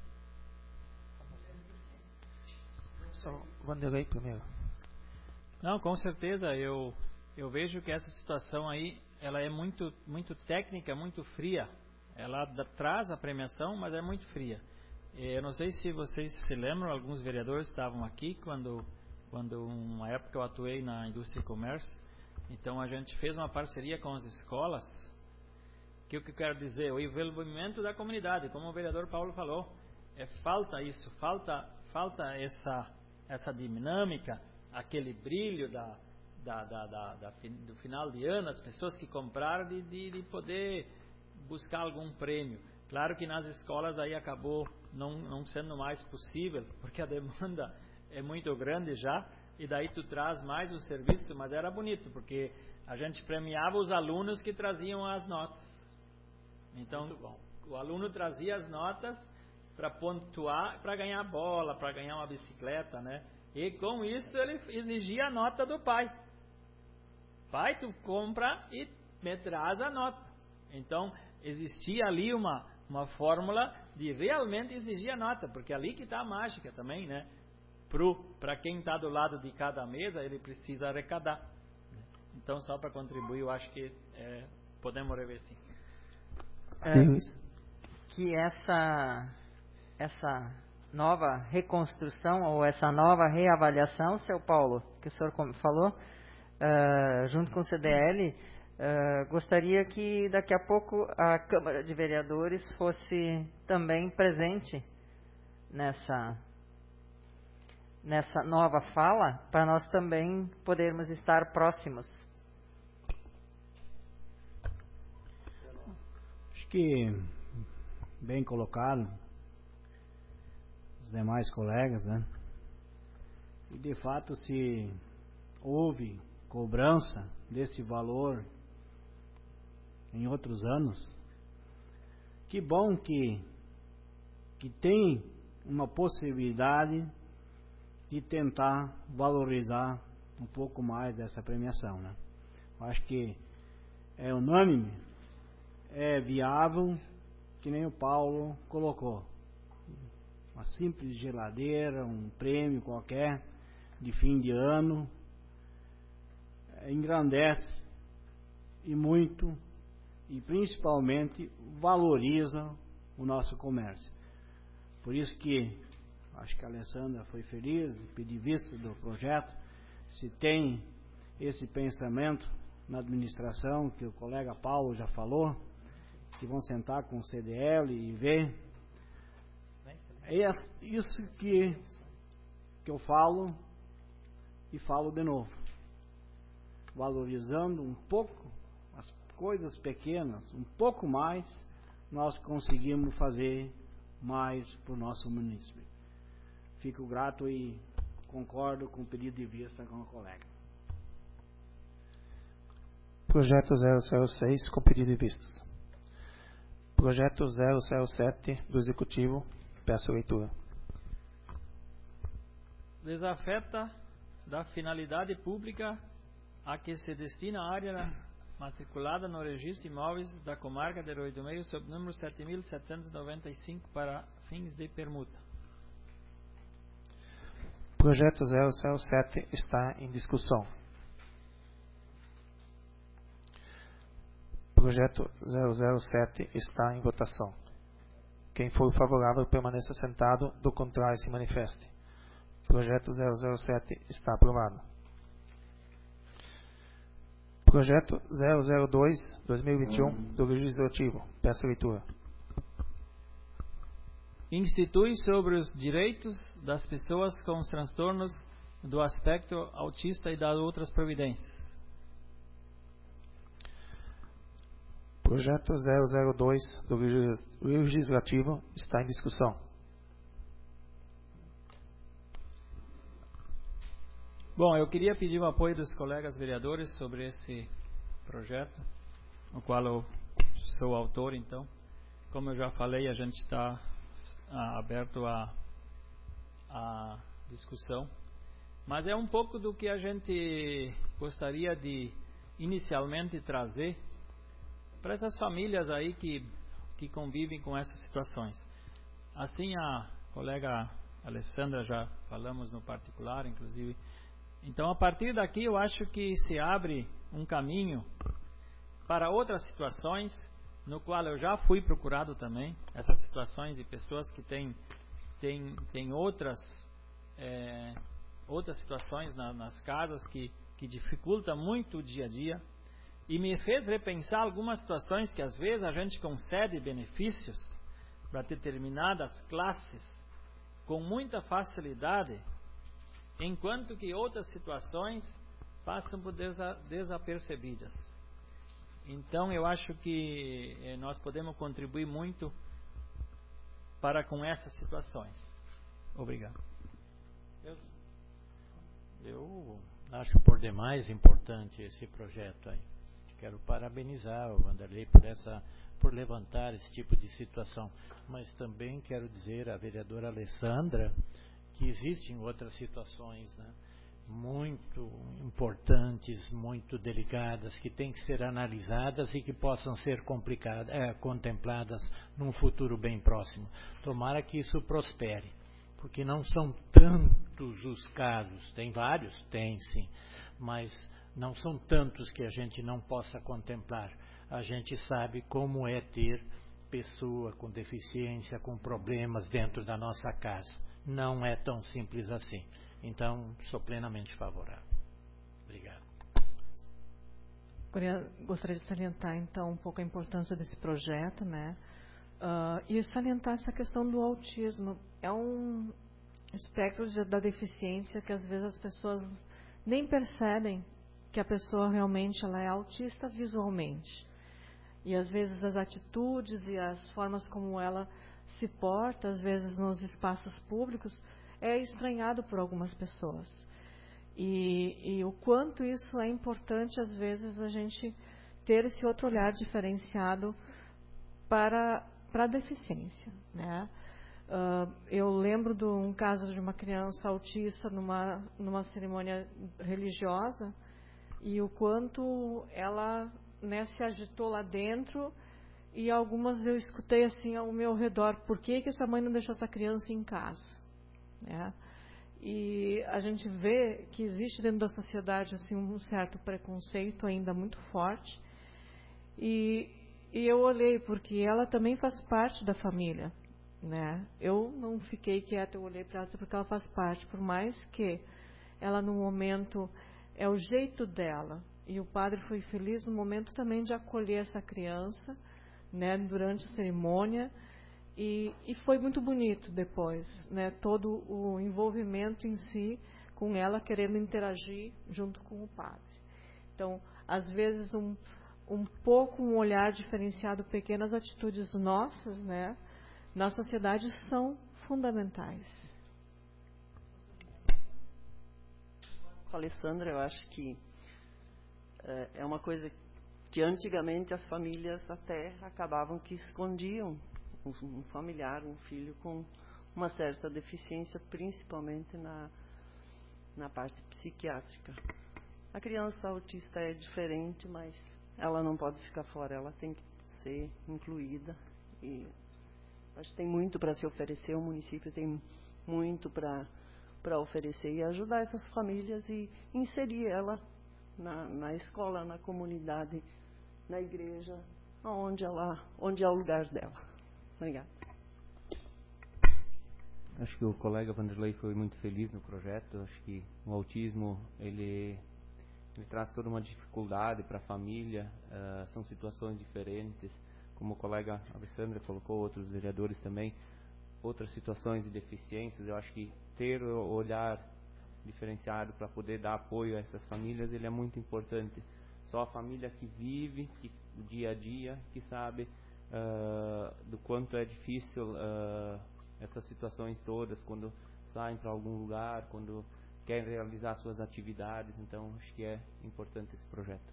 Só Vanderlei primeiro. Não, com certeza, eu, eu vejo que essa situação aí, ela é muito, muito técnica, muito fria. Ela da, traz a premiação, mas é muito fria. Eu não sei se vocês se lembram, alguns vereadores estavam aqui quando, quando uma época eu atuei na indústria e comércio. Então a gente fez uma parceria com as escolas, que o que eu quero dizer, o envolvimento da comunidade, como o vereador Paulo falou, é, falta isso, falta, falta essa, essa dinâmica, aquele brilho da, da, da, da, da, do final de ano, as pessoas que compraram, de, de, de poder buscar algum prêmio. Claro que nas escolas aí acabou não, não sendo mais possível, porque a demanda é muito grande já, e daí tu traz mais o serviço, mas era bonito, porque a gente premiava os alunos que traziam as notas. Então, o aluno trazia as notas para pontuar, para ganhar bola, para ganhar uma bicicleta, né? E com isso ele exigia a nota do pai. Pai, tu compra e me traz a nota. Então, existia ali uma, uma fórmula de realmente exigir a nota, porque é ali que está a mágica também, né? Para quem está do lado de cada mesa, ele precisa arrecadar. Então, só para contribuir, eu acho que é, podemos rever sim. É, que essa, essa nova reconstrução ou essa nova reavaliação, seu Paulo, que o senhor falou, uh, junto com o C D L, uh, gostaria que daqui a pouco a Câmara de Vereadores fosse também presente nessa, nessa nova fala, para nós também podermos estar próximos. Acho que bem colocado os demais colegas, né? E de fato, se houve cobrança desse valor em outros anos, que bom que que tem uma possibilidade de tentar valorizar um pouco mais dessa premiação, né? Eu acho que é unânime, é viável, que nem o Paulo colocou. Uma simples geladeira, um prêmio qualquer de fim de ano, engrandece e muito, e principalmente valoriza o nosso comércio. Por isso que acho que a Alessandra foi feliz de pedir vista do projeto. Se tem esse pensamento na administração, que o colega Paulo já falou, que vão sentar com o C D L e ver. É isso que, que eu falo e falo de novo. Valorizando um pouco as coisas pequenas, um pouco mais, nós conseguimos fazer mais para o nosso município. Fico grato e concordo com o pedido de vista com a colega. Projeto zero zero seis com pedido de vistas. Projeto zero zero sete do Executivo, peço leitura. Desafeta da finalidade pública a que se destina a área matriculada no registro de imóveis da comarca de Rio do Meio sob número sete mil setecentos e noventa e cinco para fins de permuta. Projeto zero zero sete está em discussão. Projeto zero zero sete está em votação. Quem for favorável permaneça sentado, do contrário se manifeste. Projeto zero zero sete está aprovado. Projeto zero zero dois, dois mil e vinte e um, do Legislativo. Peço leitura. Institui sobre os direitos das pessoas com os transtornos do aspecto autista e das outras providências. Projeto zero zero dois do Legislativo está em discussão. Bom, eu queria pedir o apoio dos colegas vereadores sobre esse projeto, no qual eu sou autor, então. Como eu já falei, a gente está ah, aberto a, a discussão. Mas é um pouco do que a gente gostaria de inicialmente trazer para essas famílias aí que, que convivem com essas situações. Assim, a colega Alessandra já falamos no particular, inclusive. Então, a partir daqui, eu acho que se abre um caminho para outras situações, no qual eu já fui procurado também, essas situações de pessoas que têm, têm, têm outras, é, outras situações na, nas casas que, que dificultam muito o dia a dia, e me fez repensar algumas situações que às vezes a gente concede benefícios para determinadas classes com muita facilidade, enquanto que outras situações passam por desa, desapercebidas. Então eu acho que eh, nós podemos contribuir muito para com essas situações. Obrigado. Eu, eu acho por demais importante esse projeto aí. Quero parabenizar o Vanderlei por essa, por levantar esse tipo de situação. Mas também quero dizer à vereadora Alessandra que existem outras situações, né? muito importantes, muito delicadas, que têm que ser analisadas e que possam ser complicadas, é, contempladas num futuro bem próximo. Tomara que isso prospere, porque não são tantos os casos, tem vários? Tem sim, mas não são tantos que a gente não possa contemplar. A gente sabe como é ter pessoa com deficiência, com problemas dentro da nossa casa. Não é tão simples assim. Então, sou plenamente favorável. Obrigado. Gostaria de salientar, então, um pouco a importância desse projeto, né? Uh, e salientar essa questão do autismo. É um espectro de, da deficiência que, às vezes, as pessoas nem percebem que a pessoa realmente ela é autista visualmente. E, às vezes, as atitudes e as formas como ela se porta, às vezes, nos espaços públicos, é estranhado por algumas pessoas. E, e o quanto isso é importante, às vezes, a gente ter esse outro olhar diferenciado para, para a deficiência, né? Uh, eu lembro de um caso de uma criança autista numa, numa cerimônia religiosa e o quanto ela, né, se agitou lá dentro e algumas eu escutei assim ao meu redor, por que, que essa mãe não deixou essa criança em casa? É. E a gente vê que existe dentro da sociedade assim, um certo preconceito ainda muito forte. E, e eu olhei, porque ela também faz parte da família. Né? Eu não fiquei quieta, eu olhei para ela porque ela faz parte. Por mais que ela no momento, é o jeito dela. E o padre foi feliz no momento também de acolher essa criança, né, durante a cerimônia. E, e foi muito bonito depois, né, todo o envolvimento em si, com ela querendo interagir junto com o padre. Então, às vezes, um, um pouco um olhar diferenciado, pequenas atitudes nossas, né, na sociedade são fundamentais. Alessandra, eu acho que é, é uma coisa que antigamente as famílias até acabavam que escondiam um familiar, um filho com uma certa deficiência, principalmente na, na parte psiquiátrica. A criança autista é diferente, mas ela não pode ficar fora, ela tem que ser incluída. E acho que tem muito para se oferecer, o município tem muito para para oferecer e ajudar essas famílias e inserir ela na, na escola, na comunidade, na igreja, onde, ela, onde é o lugar dela. Obrigada. Acho que o colega Vanderlei foi muito feliz no projeto. Acho que o autismo ele, ele traz toda uma dificuldade para a família. Uh, são situações diferentes, como o colega Alessandra colocou, outros vereadores também, outras situações de deficiências. Eu acho que ter o olhar diferenciado para poder dar apoio a essas famílias, ele é muito importante. Só a família que vive, que o dia a dia, que sabe Uh, do quanto é difícil uh, essas situações todas, quando saem para algum lugar, quando querem realizar suas atividades. Então, acho que é importante esse projeto.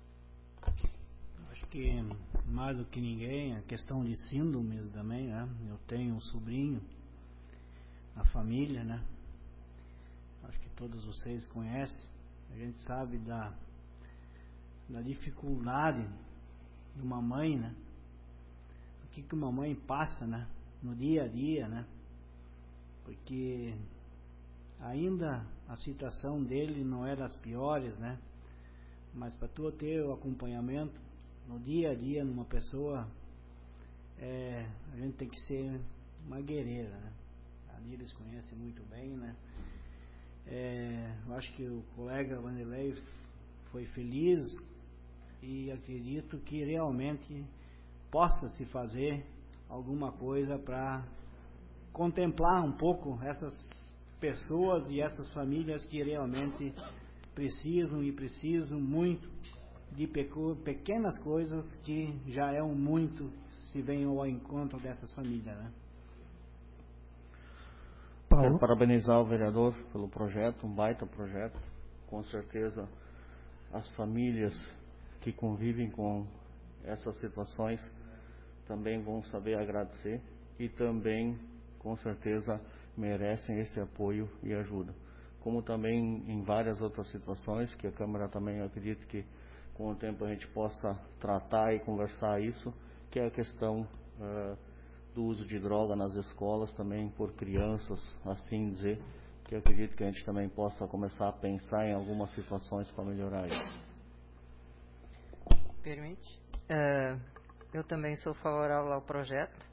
Acho que, mais do que ninguém, a questão de síndromes também, né? Eu tenho um sobrinho na família, né? Acho que todos vocês conhecem. A gente sabe da, da dificuldade de uma mãe, né? O que, que uma mãe passa, né, no dia a dia, né, porque ainda a situação dele não é das piores, né, mas para tu ter o acompanhamento no dia a dia numa pessoa, é, a gente tem que ser uma guerreira, né. A Níris conhece muito bem, né. É, eu acho que o colega Vanderlei foi feliz e acredito que realmente possa se fazer alguma coisa para contemplar um pouco essas pessoas e essas famílias que realmente precisam e precisam muito de pequenas coisas que já é um muito se venham ao encontro dessas famílias, né? Paulo? Quero parabenizar o vereador pelo projeto, um baita projeto. Com certeza as famílias que convivem com essas situações também vão saber agradecer e também, com certeza, merecem esse apoio e ajuda. como também em várias outras situações, que a Câmara também, eu acredito que com o tempo a gente possa tratar e conversar isso, que é a questão uh, do uso de droga nas escolas também por crianças, assim dizer, que eu acredito que a gente também possa começar a pensar em algumas situações para melhorar isso. Permite? Uh, eu também sou favorável ao projeto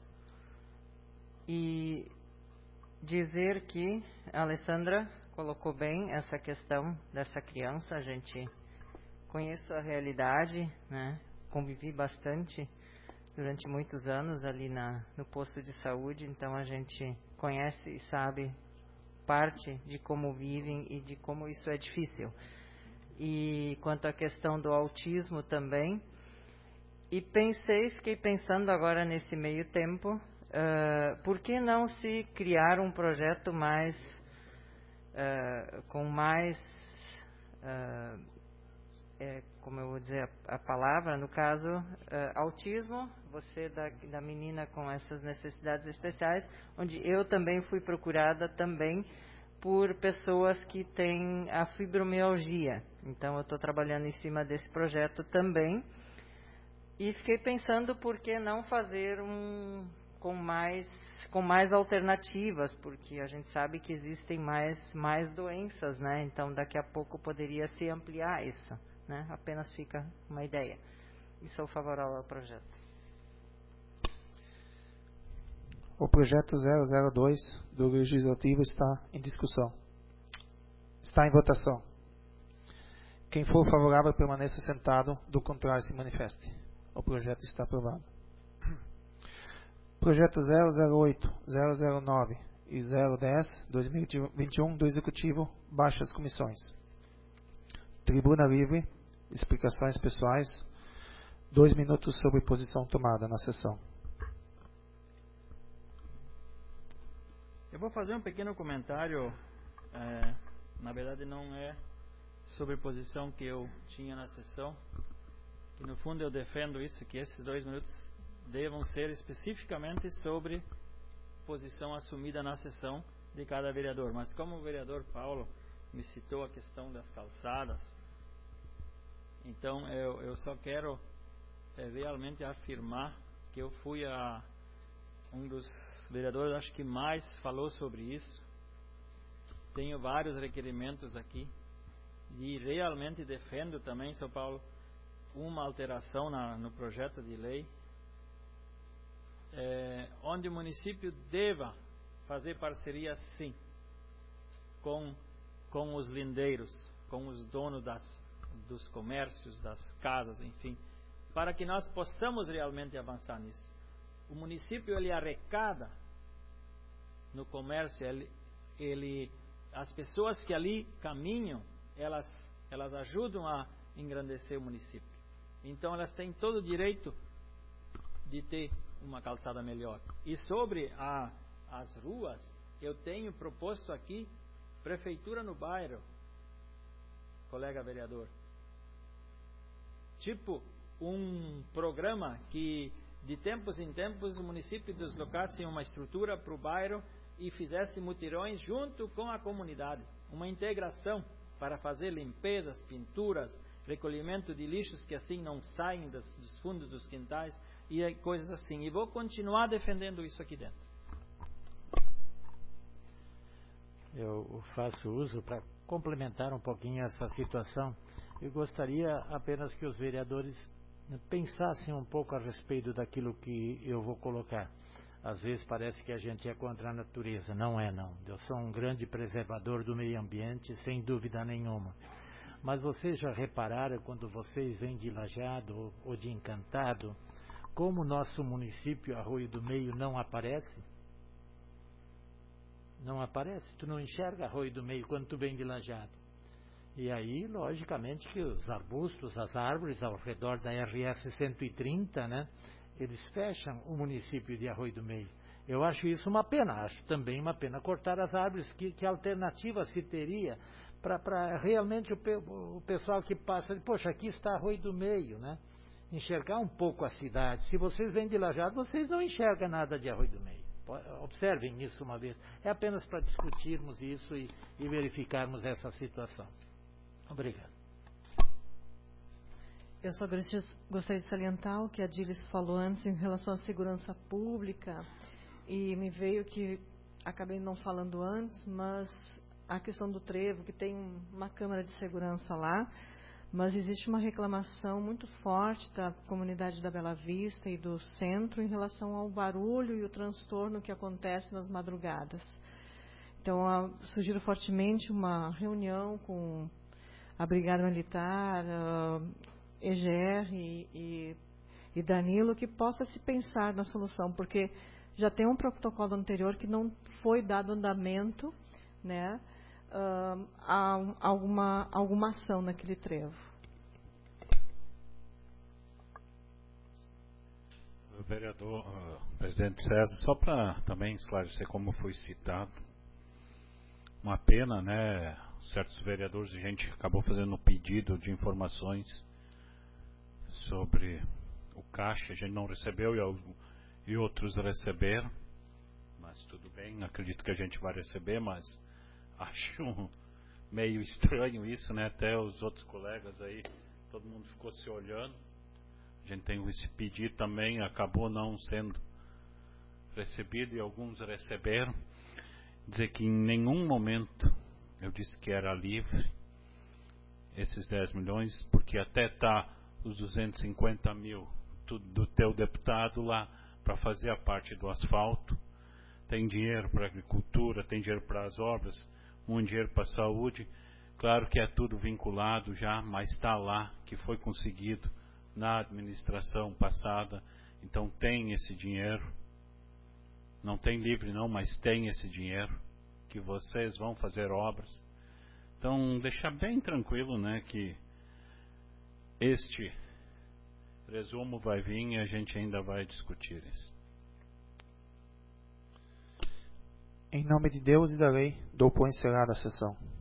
e dizer que a Alessandra colocou bem essa questão dessa criança. A gente conhece a realidade, né? Convivi bastante durante muitos anos ali na, no posto de saúde, então a gente conhece e sabe parte de como vivem e de como isso é difícil. E quanto à questão do autismo também, e pensei, fiquei pensando agora nesse meio tempo, uh, por que não se criar um projeto mais, uh, com mais, uh, é, como eu vou dizer a, a palavra, no caso, uh, autismo, você da, da menina com essas necessidades especiais, onde eu também fui procurada também por pessoas que têm a fibromialgia. Então, eu estou trabalhando em cima desse projeto também. E fiquei pensando por que não fazer um com mais, com mais alternativas, porque a gente sabe que existem mais, mais doenças, né? Então, daqui a pouco poderia se ampliar isso, né? Apenas fica uma ideia. E sou favorável ao projeto. O projeto zero zero dois do Legislativo está em discussão. Está em votação. Quem for favorável permaneça sentado, do contrário se manifeste. O projeto está aprovado. Projeto zero zero oito, zero zero nove e zero dez, dois mil e vinte e um do Executivo, baixas comissões. Tribuna livre, explicações pessoais, dois minutos sobre posição tomada na sessão. Eu vou fazer um pequeno comentário, é, na verdade não é sobre posição que eu tinha na sessão, que no fundo eu defendo isso, que esses dois minutos devam ser especificamente sobre posição assumida na sessão de cada vereador. Mas como o vereador Paulo me citou a questão das calçadas, então eu, eu só quero é, realmente afirmar que eu fui a um dos vereadores, acho que mais falou sobre isso. Tenho vários requerimentos aqui e realmente defendo também, São Paulo, uma alteração na, no projeto de lei, é, onde o município deva fazer parceria sim com, com os lindeiros, com os donos das, dos comércios, das casas, enfim, para que nós possamos realmente avançar nisso. O município ele arrecada no comércio, ele, ele, as pessoas que ali caminham, elas, elas ajudam a engrandecer o município. Então elas têm todo o direito de ter uma calçada melhor. E sobre a, as ruas, eu tenho proposto aqui, prefeitura no bairro, colega vereador, tipo um programa que de tempos em tempos o município deslocasse uma estrutura para o bairro e fizesse mutirões junto com a comunidade, uma integração para fazer limpezas, pinturas, recolhimento de lixos que assim não saem das, dos fundos dos quintais e coisas assim. E vou continuar defendendo isso aqui dentro. Eu faço uso para complementar um pouquinho essa situação. Eu gostaria apenas que os vereadores pensassem um pouco a respeito daquilo que eu vou colocar. Às vezes parece que a gente é contra a natureza. Não é, não. Eu sou um grande preservador do meio ambiente, sem dúvida nenhuma. Mas vocês já repararam, quando vocês vêm de Lajeado ou, ou de Encantado, como o nosso município, Arroio do Meio, não aparece? Não aparece. Tu não enxerga Arroio do Meio quando tu vem de Lajeado. E aí, logicamente, que os arbustos, as árvores ao redor da R S cento e trinta, né, eles fecham o município de Arroio do Meio. Eu acho isso uma pena. Acho também uma pena cortar as árvores. Que, que alternativa se teria para realmente o, pe, o pessoal que passa, poxa, aqui está Arroio do Meio, né? Enxergar um pouco a cidade. Se vocês vêm de Lajeado, vocês não enxergam nada de Arroio do Meio. Observem isso uma vez. É apenas para discutirmos isso e, e verificarmos essa situação. Obrigado. Eu só gostaria de salientar o que a Dilis falou antes em relação à segurança pública, e me veio que acabei não falando antes, mas a questão do trevo, que tem uma câmara de segurança lá, mas existe uma reclamação muito forte da comunidade da Bela Vista e do centro em relação ao barulho e o transtorno que acontece nas madrugadas. Então, a, sugiro fortemente uma reunião com a Brigada Militar, a E G R e, e, e Danilo, que possa se pensar na solução, porque já tem um protocolo anterior que não foi dado andamento, né, uh, a alguma, alguma ação naquele trevo. O vereador, uh, presidente César, só para também esclarecer como foi citado, uma pena, né, certos vereadores, a gente acabou fazendo um pedido de informações sobre o caixa, a gente não recebeu e, e outros receberam, mas tudo bem, acredito que a gente vai receber, mas acho meio estranho isso, né? Até os outros colegas aí, todo mundo ficou se olhando. A gente tem esse pedido também, acabou não sendo recebido e alguns receberam. Dizer que em nenhum momento eu disse que era livre esses dez milhões, porque até está os duzentos e cinquenta mil tudo do teu deputado lá para fazer a parte do asfalto. Tem dinheiro para agricultura, tem dinheiro para as obras, muito dinheiro para a saúde. Claro que é tudo vinculado já, mas está lá, que foi conseguido na administração passada. Então tem esse dinheiro. Não tem livre não, mas tem esse dinheiro, que vocês vão fazer obras. Então deixar bem tranquilo, né, que este resumo vai vir e a gente ainda vai discutir isso. Em nome de Deus e da lei, dou por encerrada a sessão.